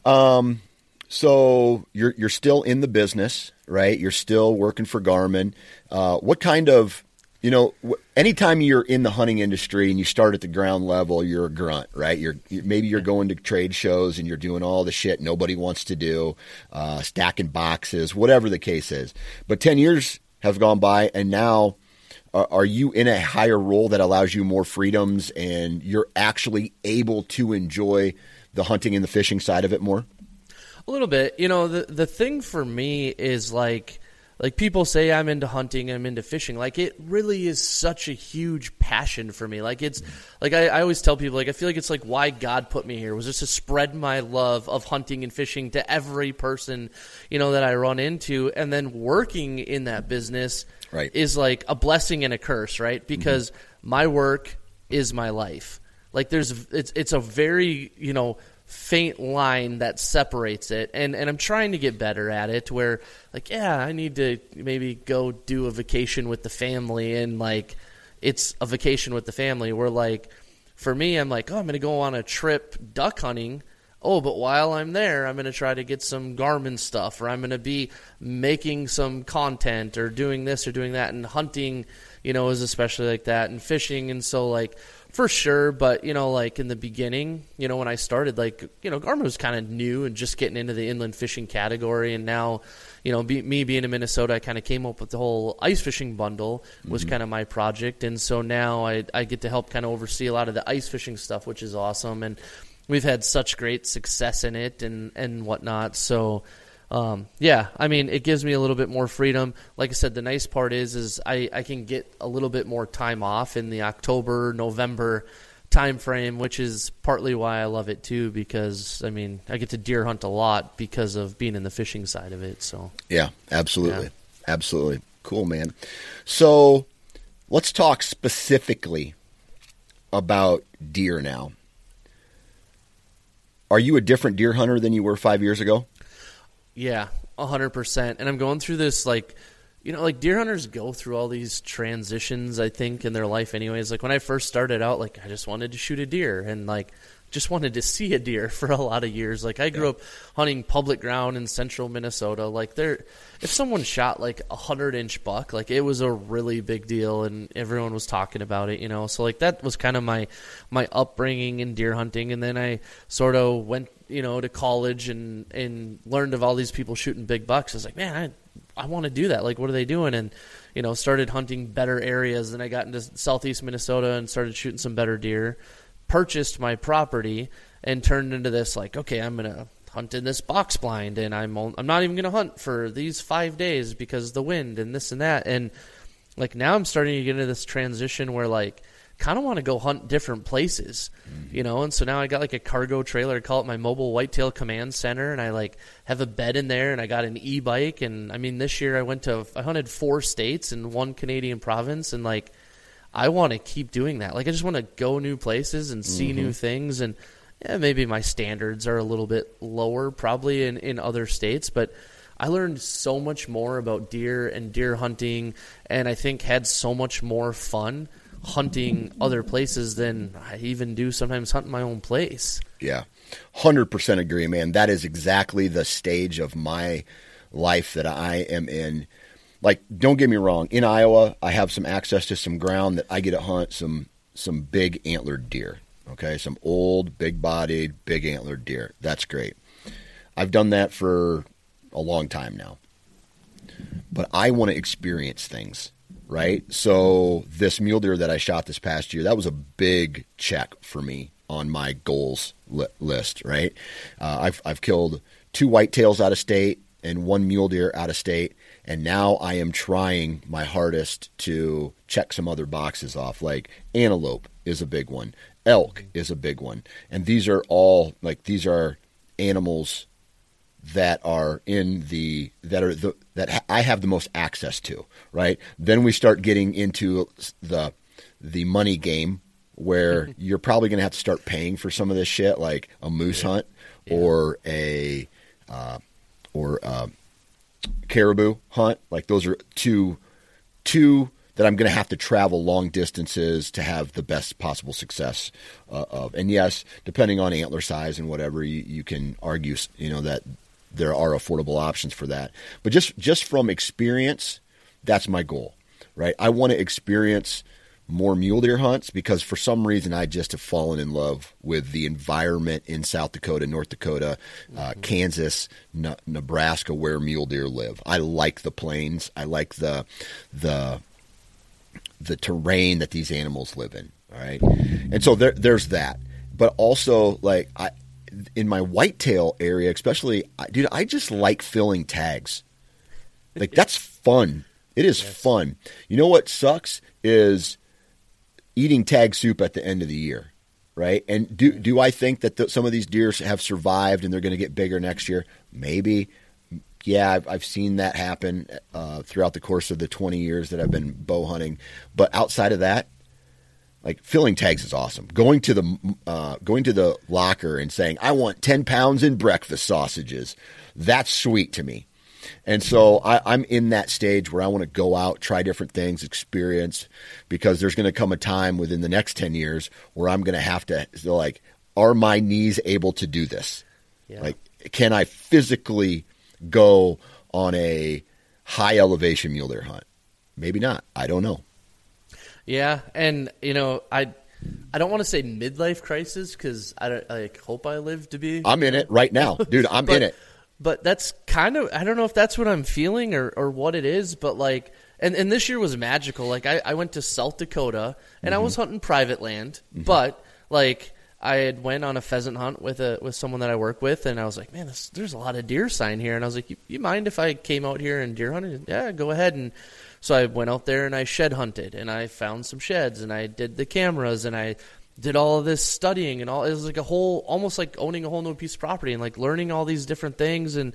So you're still in the business, right? You're still working for Garmin. What kind of, anytime you're in the hunting industry and you start at the ground level, you're a grunt, right? Maybe you're going to trade shows and you're doing all the shit nobody wants to do, stacking boxes, whatever the case is. But 10 years have gone by, and now are you in a higher role that allows you more freedoms and you're actually able to enjoy the hunting and the fishing side of it more? A little bit. The thing for me is like people say I'm into hunting, I'm into fishing. Like, it really is such a huge passion for me. Like, it's like I always tell people, like, I feel like it's like why God put me here was just to spread my love of hunting and fishing to every person, that I run into. And then working in that business is like a blessing and a curse, right? Because my work is my life. Like, it's a very, faint line that separates it, and I'm trying to get better at it, where, like, I need to maybe go do a vacation with the family, and, like, it's a vacation with the family where, like, for me, I'm like, I'm going to go on a trip duck hunting. Oh, but while I'm there, I'm going to try to get some Garmin stuff, or I'm going to be making some content or doing this or doing that, and hunting, is especially like that, and fishing. And so, like, for sure, but, like, in the beginning, when I started, like, Garmin was kind of new and just getting into the inland fishing category, and now, me being in Minnesota, I kind of came up with the whole ice fishing bundle was kind of my project, and so now I get to help kind of oversee a lot of the ice fishing stuff, which is awesome, and we've had such great success in it and whatnot, so... I mean, it gives me a little bit more freedom. Like I said, the nice part is I can get a little bit more time off in the October, November time frame, which is partly why I love it too, because, I mean, I get to deer hunt a lot because of being in the fishing side of it. So yeah, absolutely. Yeah. Absolutely. Cool, man. So let's talk specifically about deer now, are you a different deer hunter than you were 5 years ago? Yeah, 100%. And I'm going through this, like, you know, like deer hunters go through all these transitions, I think, in their life anyways. Like when I first started out, like I just wanted to shoot a deer and like just wanted to see a deer for a lot of years. Like I grew up hunting public ground in central Minnesota. Like if someone shot like 100-inch buck, like it was a really big deal and everyone was talking about it, you know. So like that was kind of my upbringing in deer hunting. And then I sort of went, you know, to college and learned of all these people shooting big bucks. I was like, man, I want to do that. Like, what are they doing? And, you know, started hunting better areas. Then I got into southeast Minnesota and started shooting some better deer. Purchased my property and turned into this, like, okay, I'm going to hunt in this box blind, and I'm not even going to hunt for these 5 days because the wind and this and that. And, like, now I'm starting to get into this transition where, like, kind of want to go hunt different places, you know. And so now I got like a cargo trailer. I call it my mobile whitetail command center, and I like have a bed in there, and I got an e-bike. And I mean, this year I hunted 4 states and 1 Canadian province, and like I want to keep doing that. Like I just want to go new places and see new things. And yeah, maybe my standards are a little bit lower probably in other states, but I learned so much more about deer and deer hunting, and I think had so much more fun hunting other places than I even do sometimes hunting my own place. Yeah, 100% agree, man. That is exactly the stage of my life that I am in. Like, don't get me wrong. In Iowa, I have some access to some ground that I get to hunt some big antlered deer. Okay, some old, big-bodied, big antlered deer. That's great. I've done that for a long time now. But I want to experience things. Right? So this mule deer that I shot this past year, that was a big check for me on my goals list, right? I've killed 2 whitetails out of state and 1 mule deer out of state, and now I am trying my hardest to check some other boxes off. Like antelope is a big one. Elk is a big one. And these are all, like, these are animals that are that I have the most access to, right? Then we start getting into the money game where you're probably going to have to start paying for some of this shit, like a moose hunt or a caribou hunt. Like those are two that I'm going to have to travel long distances to have the best possible success of. And yes, depending on antler size and whatever, you can argue, you know, that there are affordable options for that. But just from experience, that's my goal, right? I want to experience more mule deer hunts because for some reason I just have fallen in love with the environment in South Dakota, North Dakota, Kansas, Nebraska, where mule deer live. I like the plains. I like the terrain that these animals live in, all right? And so there's that. But also, like, in my whitetail area, especially, dude, I just like filling tags. Like, that's fun. It is fun. You know what sucks is eating tag soup at the end of the year, right? And do I think that some of these deer have survived and they're going to get bigger next year? Maybe. Yeah, I've seen that happen throughout the course of the 20 years that I've been bow hunting. But outside of that, like, filling tags is awesome. Going to the locker and saying, I want 10 pounds in breakfast sausages. That's sweet to me. And so I'm in that stage where I want to go out, try different things, experience, because there's going to come a time within the next 10 years where I'm going to have to, like, are my knees able to do this? Yeah. Like, can I physically go on a high elevation mule deer hunt? Maybe not. I don't know. Yeah, and you know, I don't want to say midlife crisis because I hope I live to be. I'm in it right now, dude. I'm in it. But that's kind of, I don't know if that's what I'm feeling or what it is. But like, and this year was magical. Like I went to South Dakota and I was hunting private land, but like I had went on a pheasant hunt with someone that I work with, and I was like, man, there's a lot of deer sign here, and I was like, you mind if I came out here and deer hunted? Yeah, go ahead. And so I went out there and I shed hunted, and I found some sheds, and I did the cameras, and I did all of this studying and all. It was like a whole, almost like owning a whole new piece of property and like learning all these different things. And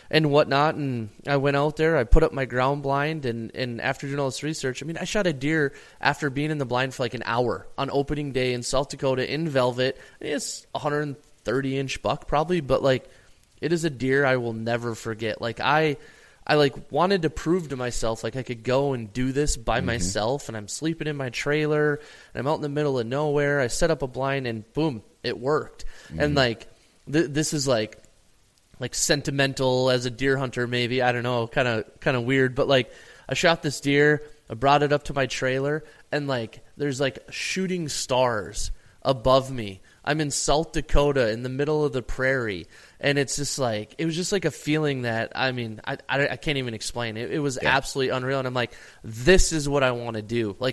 and whatnot. And I went out there, I put up my ground blind, and after doing all this research, I mean, I shot a deer after being in the blind for like an hour on opening day in South Dakota in velvet. It's 130-inch buck probably, but like it is a deer I will never forget. Like I like wanted to prove to myself like I could go and do this by myself, and I'm sleeping in my trailer and I'm out in the middle of nowhere. I set up a blind and boom, it worked. And like this is like sentimental as a deer hunter, maybe, I don't know, kind of weird, but like I shot this deer, I brought it up to my trailer, and like there's like shooting stars above me. I'm in South Dakota in the middle of the prairie, and it's just like, it was just like a feeling that, I mean, I can't even explain it. It was absolutely unreal, and I'm like, this is what I want to do. Like,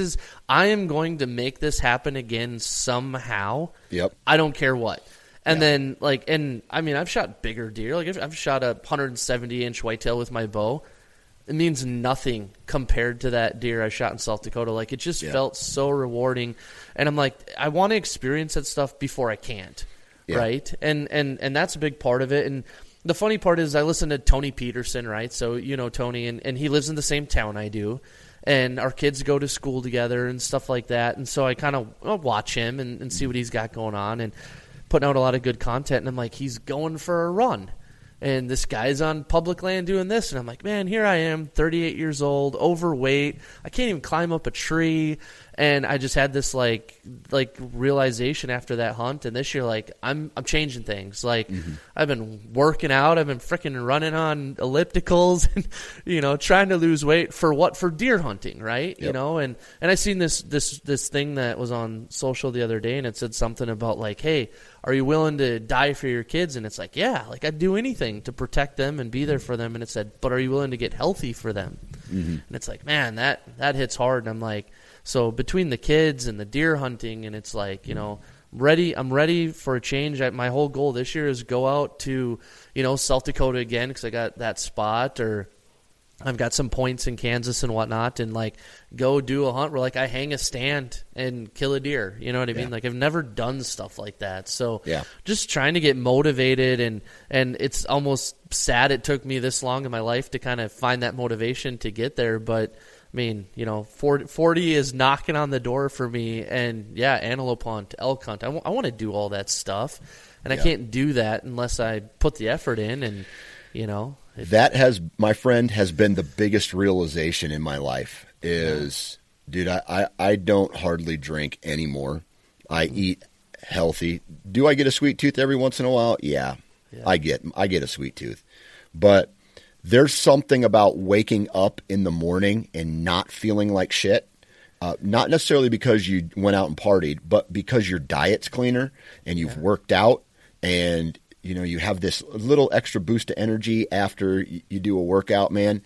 I am going to make this happen again somehow. Yep. I don't care what. And then, like, and I mean, I've shot bigger deer. Like, I've shot a 170-inch whitetail with my bow. It means nothing compared to that deer I shot in South Dakota. Like, it just felt so rewarding. And I'm like, I want to experience that stuff before I can't, right? And that's a big part of it. And the funny part is I listen to Tony Peterson, right? So, you know Tony, and he lives in the same town I do. And our kids go to school together and stuff like that. And so I kind of watch him and see what he's got going on and putting out a lot of good content. And I'm like, he's going for a run. And this guy's on public land doing this. And I'm like, man, here I am, 38 years old, overweight. I can't even climb up a tree. And I just had this like realization after that hunt. And this year, like, I'm changing things. Like, I've been working out. I've been freaking running on ellipticals and, you know, trying to lose weight for what? For deer hunting, right? Yep. You know, and I seen this thing that was on social the other day, and it said something about like, hey, are you willing to die for your kids? And it's like, yeah, like I'd do anything to protect them and be there for them. And it said, but are you willing to get healthy for them? And it's like, man, that hits hard. And I'm like, so between the kids and the deer hunting, and it's like, you know, I'm ready for a change. My whole goal this year is go out to, you know, South Dakota again, because I got that spot, or I've got some points in Kansas and whatnot, and like go do a hunt where like I hang a stand and kill a deer. You know what I mean? Like I've never done stuff like that. So just trying to get motivated, and it's almost sad it took me this long in my life to kind of find that motivation to get there. But I mean, you know, 40 is knocking on the door for me, and antelope hunt, elk hunt. I want to do all that stuff, and I can't do that unless I put the effort in, and you know. That has, my friend, has been the biggest realization in my life is, dude, I don't hardly drink anymore. I eat healthy. Do I get a sweet tooth every once in a while? Yeah. I get a sweet tooth. But there's something about waking up in the morning and not feeling like shit. Not necessarily because you went out and partied, but because your diet's cleaner and you've worked out, and you know, you have this little extra boost of energy after you do a workout, man.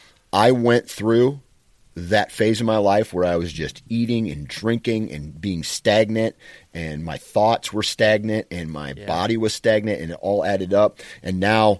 I went through that phase of my life where I was just eating and drinking and being stagnant, and my thoughts were stagnant and my body was stagnant, and it all added up. And now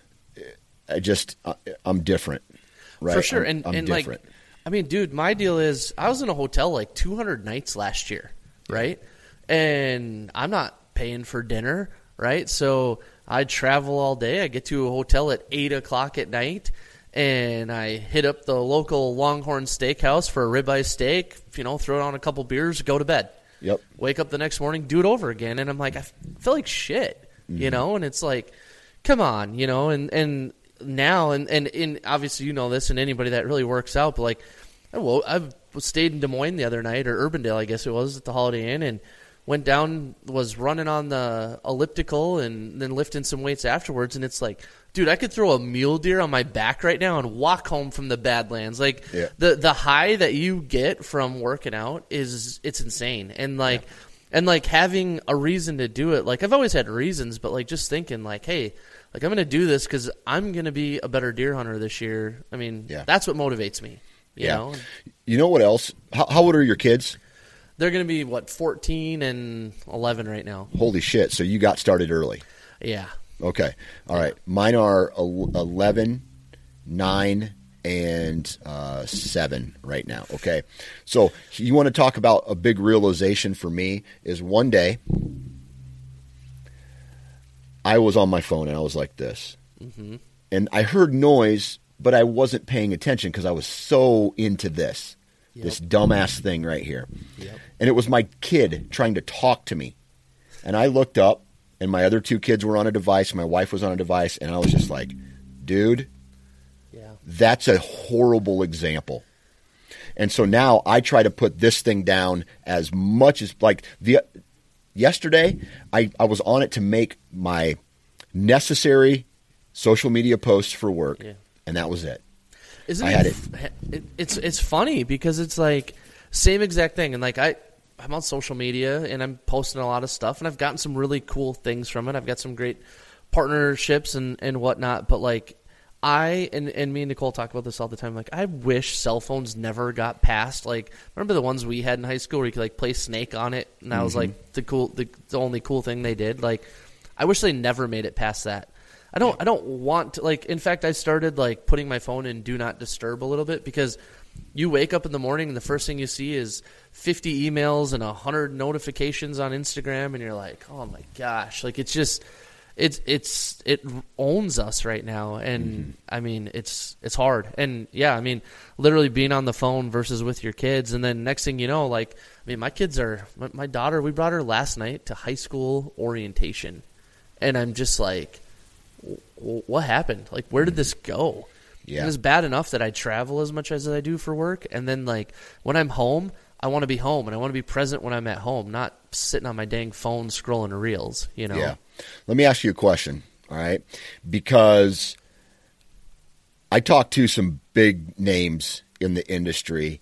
I'm different, right? For sure. I'm different. Like, I mean, dude, my deal is I was in a hotel like 200 nights last year, right? And I'm not paying for dinner. Right, so I travel all day. I get to a hotel at 8 o'clock at night, and I hit up the local Longhorn Steakhouse for a ribeye steak. You know, throw down a couple beers, go to bed. Yep. Wake up the next morning, do it over again, and I'm like, I feel like shit, you know. And it's like, come on, you know. And now, and obviously you know this, and anybody that really works out, but like, I stayed in Des Moines the other night, or Urbandale, I guess it was, at the Holiday Inn, and went down, was running on the elliptical and then lifting some weights afterwards. And it's like, dude, I could throw a mule deer on my back right now and walk home from the Badlands. Like the high that you get from working out it's insane. And like, and like having a reason to do it. Like I've always had reasons, but like just thinking like, hey, like I'm going to do this because I'm going to be a better deer hunter this year. I mean, that's what motivates me. You know? You know what else? How old are your kids? They're going to be, 14 and 11 right now. Holy shit. So you got started early. Yeah. Okay. All right. Mine are 11, 9, and 7 right now. Okay. So you want to talk about a big realization for me is one day I was on my phone and I was like this. and I heard noise, but I wasn't paying attention because I was so into this dumbass thing right here. Yep. And it was my kid trying to talk to me. And I looked up, and my other two kids were on a device. My wife was on a device, and I was just like, dude, that's a horrible example. And so now I try to put this thing down as much as, like, yesterday I was on it to make my necessary social media posts for work, and that was it. It's funny because it's like same exact thing, and like I'm on social media and I'm posting a lot of stuff, and I've gotten some really cool things from it. I've got some great partnerships and whatnot, but like me and Nicole talk about this all the time. Like, I wish cell phones never got past. Like, remember the ones we had in high school where you could like play Snake on it, and that was like the only cool thing they did. Like, I wish they never made it past that. I don't want to, like, in fact, I started like putting my phone in do not disturb a little bit, because you wake up in the morning and the first thing you see is 50 emails and 100 notifications on Instagram, and you're like, oh my gosh, like it owns us right now, and I mean it's hard, and I mean literally being on the phone versus with your kids, and then next thing you know, like, I mean my daughter, we brought her last night to high school orientation, and I'm just like, what happened? Like, where did this go? Yeah. It was bad enough that I travel as much as I do for work, and then like when I'm home, I want to be home, and I want to be present when I'm at home, not sitting on my dang phone scrolling reels, you know? Yeah. Let me ask you a question, all right? Because I talked to some big names in the industry,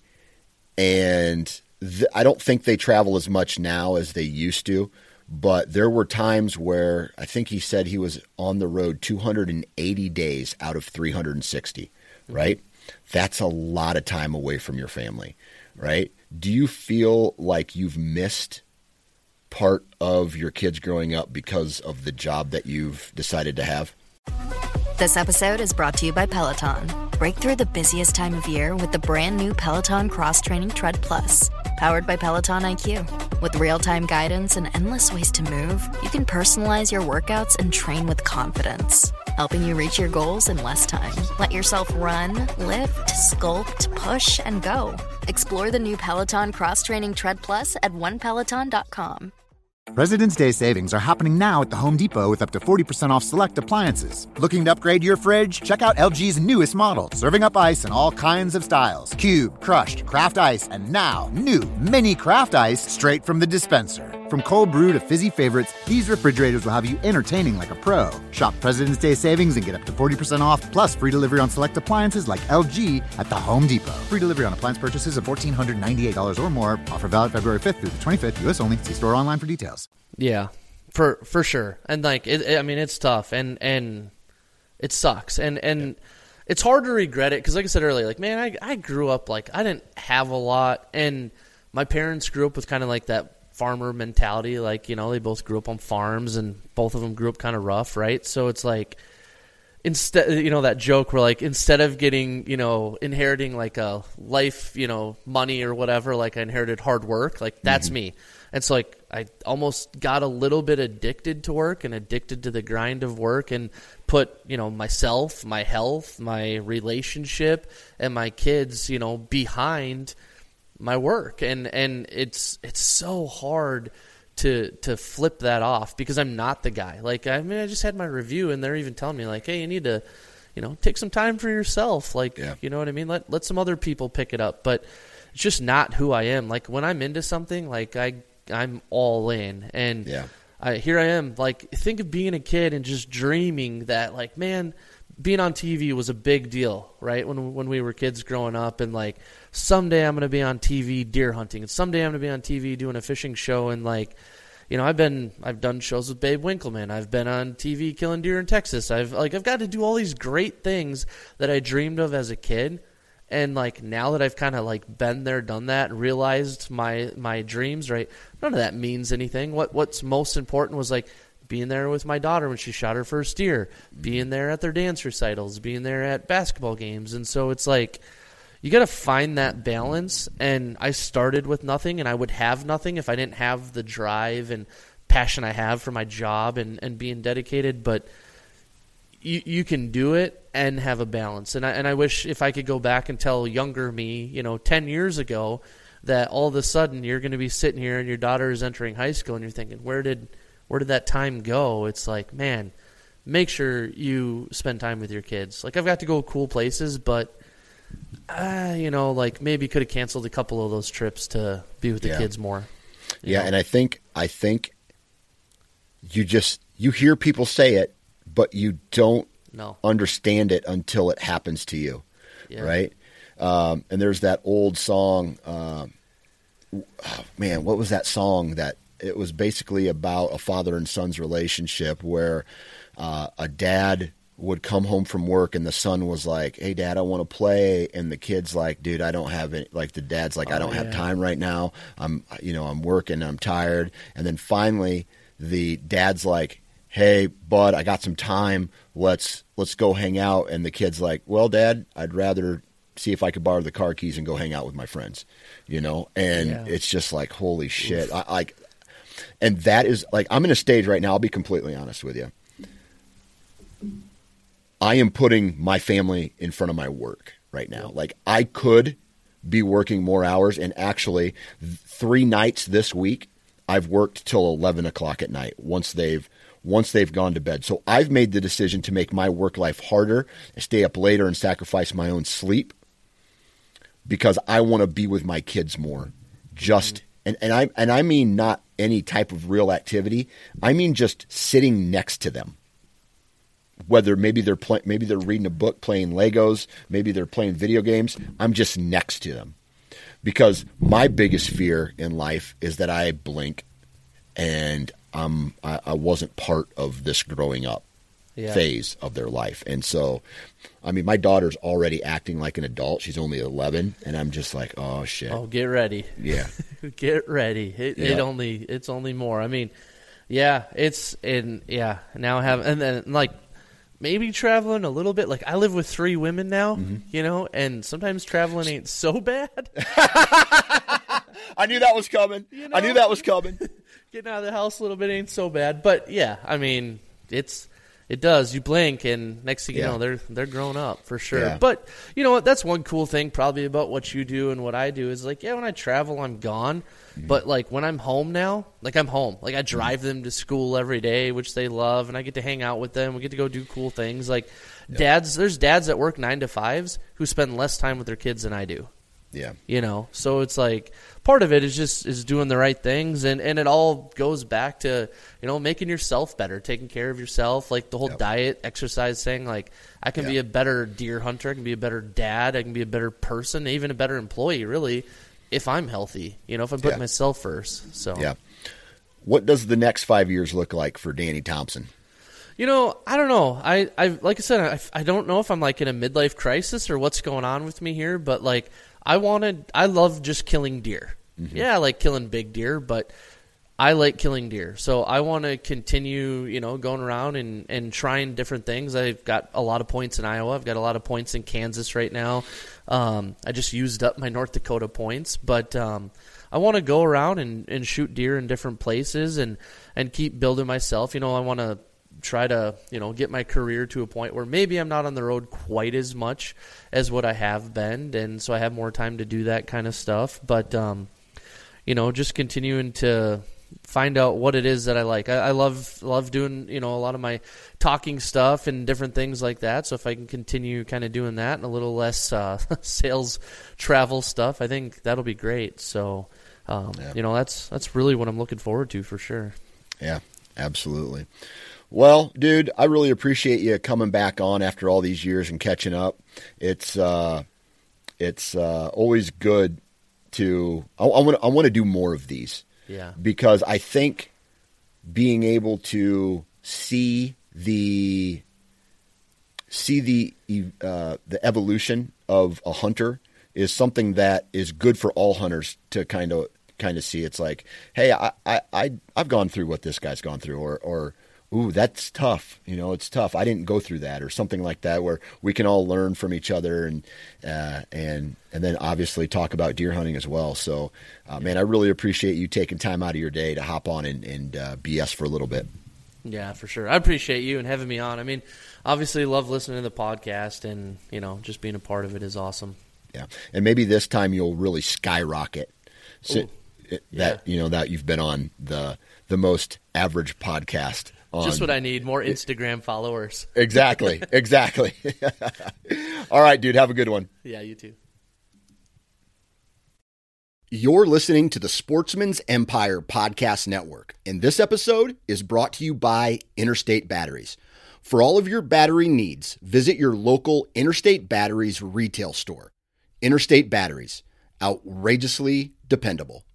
and I don't think they travel as much now as they used to, but there were times where I think he said he was on the road 280 days out of 360, right? That's a lot of time away from your family, right? Do you feel like you've missed part of your kids growing up because of the job that you've decided to have? This episode is brought to you by Peloton. Break through the busiest time of year with the brand new Peloton Cross Training Tread Plus, powered by Peloton IQ. With real-time guidance and endless ways to move, you can personalize your workouts and train with confidence, helping you reach your goals in less time. Let yourself run, lift, sculpt, push, and go. Explore the new Peloton Cross Training Tread Plus at onepeloton.com. President's Day savings are happening now at the Home Depot with up to 40% off select appliances. Looking to upgrade your fridge? Check out LG's newest model, serving up ice in all kinds of styles. Cube, crushed, craft ice, and now new mini craft ice straight from the dispenser. From cold brew to fizzy favorites, these refrigerators will have you entertaining like a pro. Shop President's Day savings and get up to 40% off, plus free delivery on select appliances like LG at the Home Depot. Free delivery on appliance purchases of $1,498 or more. Offer valid February 5th through the 25th, U.S. only. See store online for details. Yeah, for sure. And like, I mean, it's tough, and it sucks, and it's hard to regret it, because like I said earlier, like, man, I grew up, like, I didn't have a lot, and my parents grew up with kind of like that farmer mentality, like, you know, they both grew up on farms, and both of them grew up kind of rough, right? So it's like, instead, you know, that joke where, like, instead of getting, you know, inheriting like a life, you know, money or whatever, like I inherited hard work, like that's me. And so, like, I almost got a little bit addicted to work and addicted to the grind of work, and put, you know, myself, my health, my relationship, and my kids, you know, behind my work. And it's so hard to flip that off, because I'm not the guy. Like, I mean, I just had my review, and they're even telling me, like, hey, you need to, you know, take some time for yourself. Like, you know what I mean? Let some other people pick it up. But it's just not who I am. Like, when I'm into something, like, I'm all in, and here I am. Like, think of being a kid and just dreaming that, like, man, being on TV was a big deal, right? When we were kids growing up, and like, someday I'm going to be on TV deer hunting, and someday I'm going to be on TV doing a fishing show, and like, you know, I've done shows with Babe Winkleman. I've been on TV killing deer in Texas. I've got to do all these great things that I dreamed of as a kid. And like, now that I've kind of like been there, done that, and realized my dreams, right? None of that means anything. What's most important was like being there with my daughter when she shot her first deer, being there at their dance recitals, being there at basketball games. And so it's like, you got to find that balance. And I started with nothing, and I would have nothing if I didn't have the drive and passion I have for my job and being dedicated. But you can do it and have a balance. And I wish if I could go back and tell younger me, 10 years ago, that all of a sudden you're going to be sitting here and your daughter is entering high school and you're thinking, where did that time go? It's like, man, make sure you spend time with your kids. Like, I've got to go cool places, but maybe could have canceled a couple of those trips to be with the kids more. Yeah, and I think you hear people say it, but you don't understand it until it happens to you, right? And there's that old song, what was that song that it was basically about a father and son's relationship where a dad would come home from work and the son was like, hey, Dad, I want to play. And the kid's like, dude, I don't have it. Like the dad's like, I don't have time right now. I'm working. I'm tired. And then finally the dad's like, hey, bud, I got some time. Let's go hang out. And the kid's like, well, Dad, I'd rather see if I could borrow the car keys and go hang out with my friends, and it's just like, holy shit. And that is like, I'm in a stage right now. I'll be completely honest with you. I am putting my family in front of my work right now. Like, I could be working more hours, and actually 3 nights this week I've worked till 11 o'clock at night once they've gone to bed. So I've made the decision to make my work life harder, stay up later, and sacrifice my own sleep because I want to be with my kids more. And I mean not any type of real activity. I mean just sitting next to them. Whether maybe they're reading a book, playing Legos, maybe they're playing video games, I'm just next to them. Because my biggest fear in life is that I blink and I wasn't part of this growing up phase of their life. And so, I mean, my daughter's already acting like an adult. She's only 11, and I'm just like, oh, shit. Oh, get ready. Yeah. Get ready. It's only more. I mean, now I have, and then like, maybe traveling a little bit. Like, I live with 3 women now, and sometimes traveling ain't so bad. I knew that was coming. Getting out of the house a little bit ain't so bad. But, yeah, I mean, it does. You blink, and next thing you know, they're grown up for sure. Yeah. But, you know what? That's one cool thing probably about what you do and what I do is, like, when I travel, I'm gone. Mm-hmm. But, like, when I'm home now, like, I'm home. Like, I drive them to school every day, which they love, and I get to hang out with them. We get to go do cool things. Like, there's dads that work 9 to 5s who spend less time with their kids than I do. Yeah. So it's like part of it is doing the right things, and it all goes back to, making yourself better, taking care of yourself, like the whole diet, exercise thing. Like, I can be a better deer hunter, I can be a better dad, I can be a better person, even a better employee, really, if I'm healthy, if I'm putting myself first. So what does the next 5 years look like for Danny Thompson? I don't know. I like I said, I don't know if I'm like in a midlife crisis or what's going on with me here, but like I love just killing deer. Mm-hmm. Yeah, I like killing big deer, but I like killing deer. So I want to continue, going around and trying different things. I've got a lot of points in Iowa. I've got a lot of points in Kansas right now. I just used up my North Dakota points, but I want to go around and shoot deer in different places and keep building myself. I want to try to, get my career to a point where maybe I'm not on the road quite as much as what I have been, and so I have more time to do that kind of stuff. But, just continuing to find out what it is that I like. I love doing, a lot of my talking stuff and different things like that. So if I can continue kind of doing that and a little less sales travel stuff, I think that'll be great. So, that's really what I'm looking forward to for sure. Yeah, absolutely. Well, dude, I really appreciate you coming back on after all these years and catching up. It's always good to. I want to do more of these. Yeah. Because I think being able to see the evolution of a hunter is something that is good for all hunters to kind of see. It's like, hey, I've gone through what this guy's gone through, or ooh, that's tough. It's tough. I didn't go through that, or something like that, where we can all learn from each other and then obviously talk about deer hunting as well. So, man, I really appreciate you taking time out of your day to hop on and BS for a little bit. Yeah, for sure. I appreciate you and having me on. I mean, obviously love listening to the podcast, and, just being a part of it is awesome. Yeah. And maybe this time you'll really skyrocket that you've been on the most average podcast. Just what I need, more Instagram followers. Exactly. All right, dude, have a good one. Yeah, you too. You're listening to the Sportsman's Empire Podcast Network, and this episode is brought to you by Interstate Batteries. For all of your battery needs, visit your local Interstate Batteries retail store. Interstate Batteries, outrageously dependable.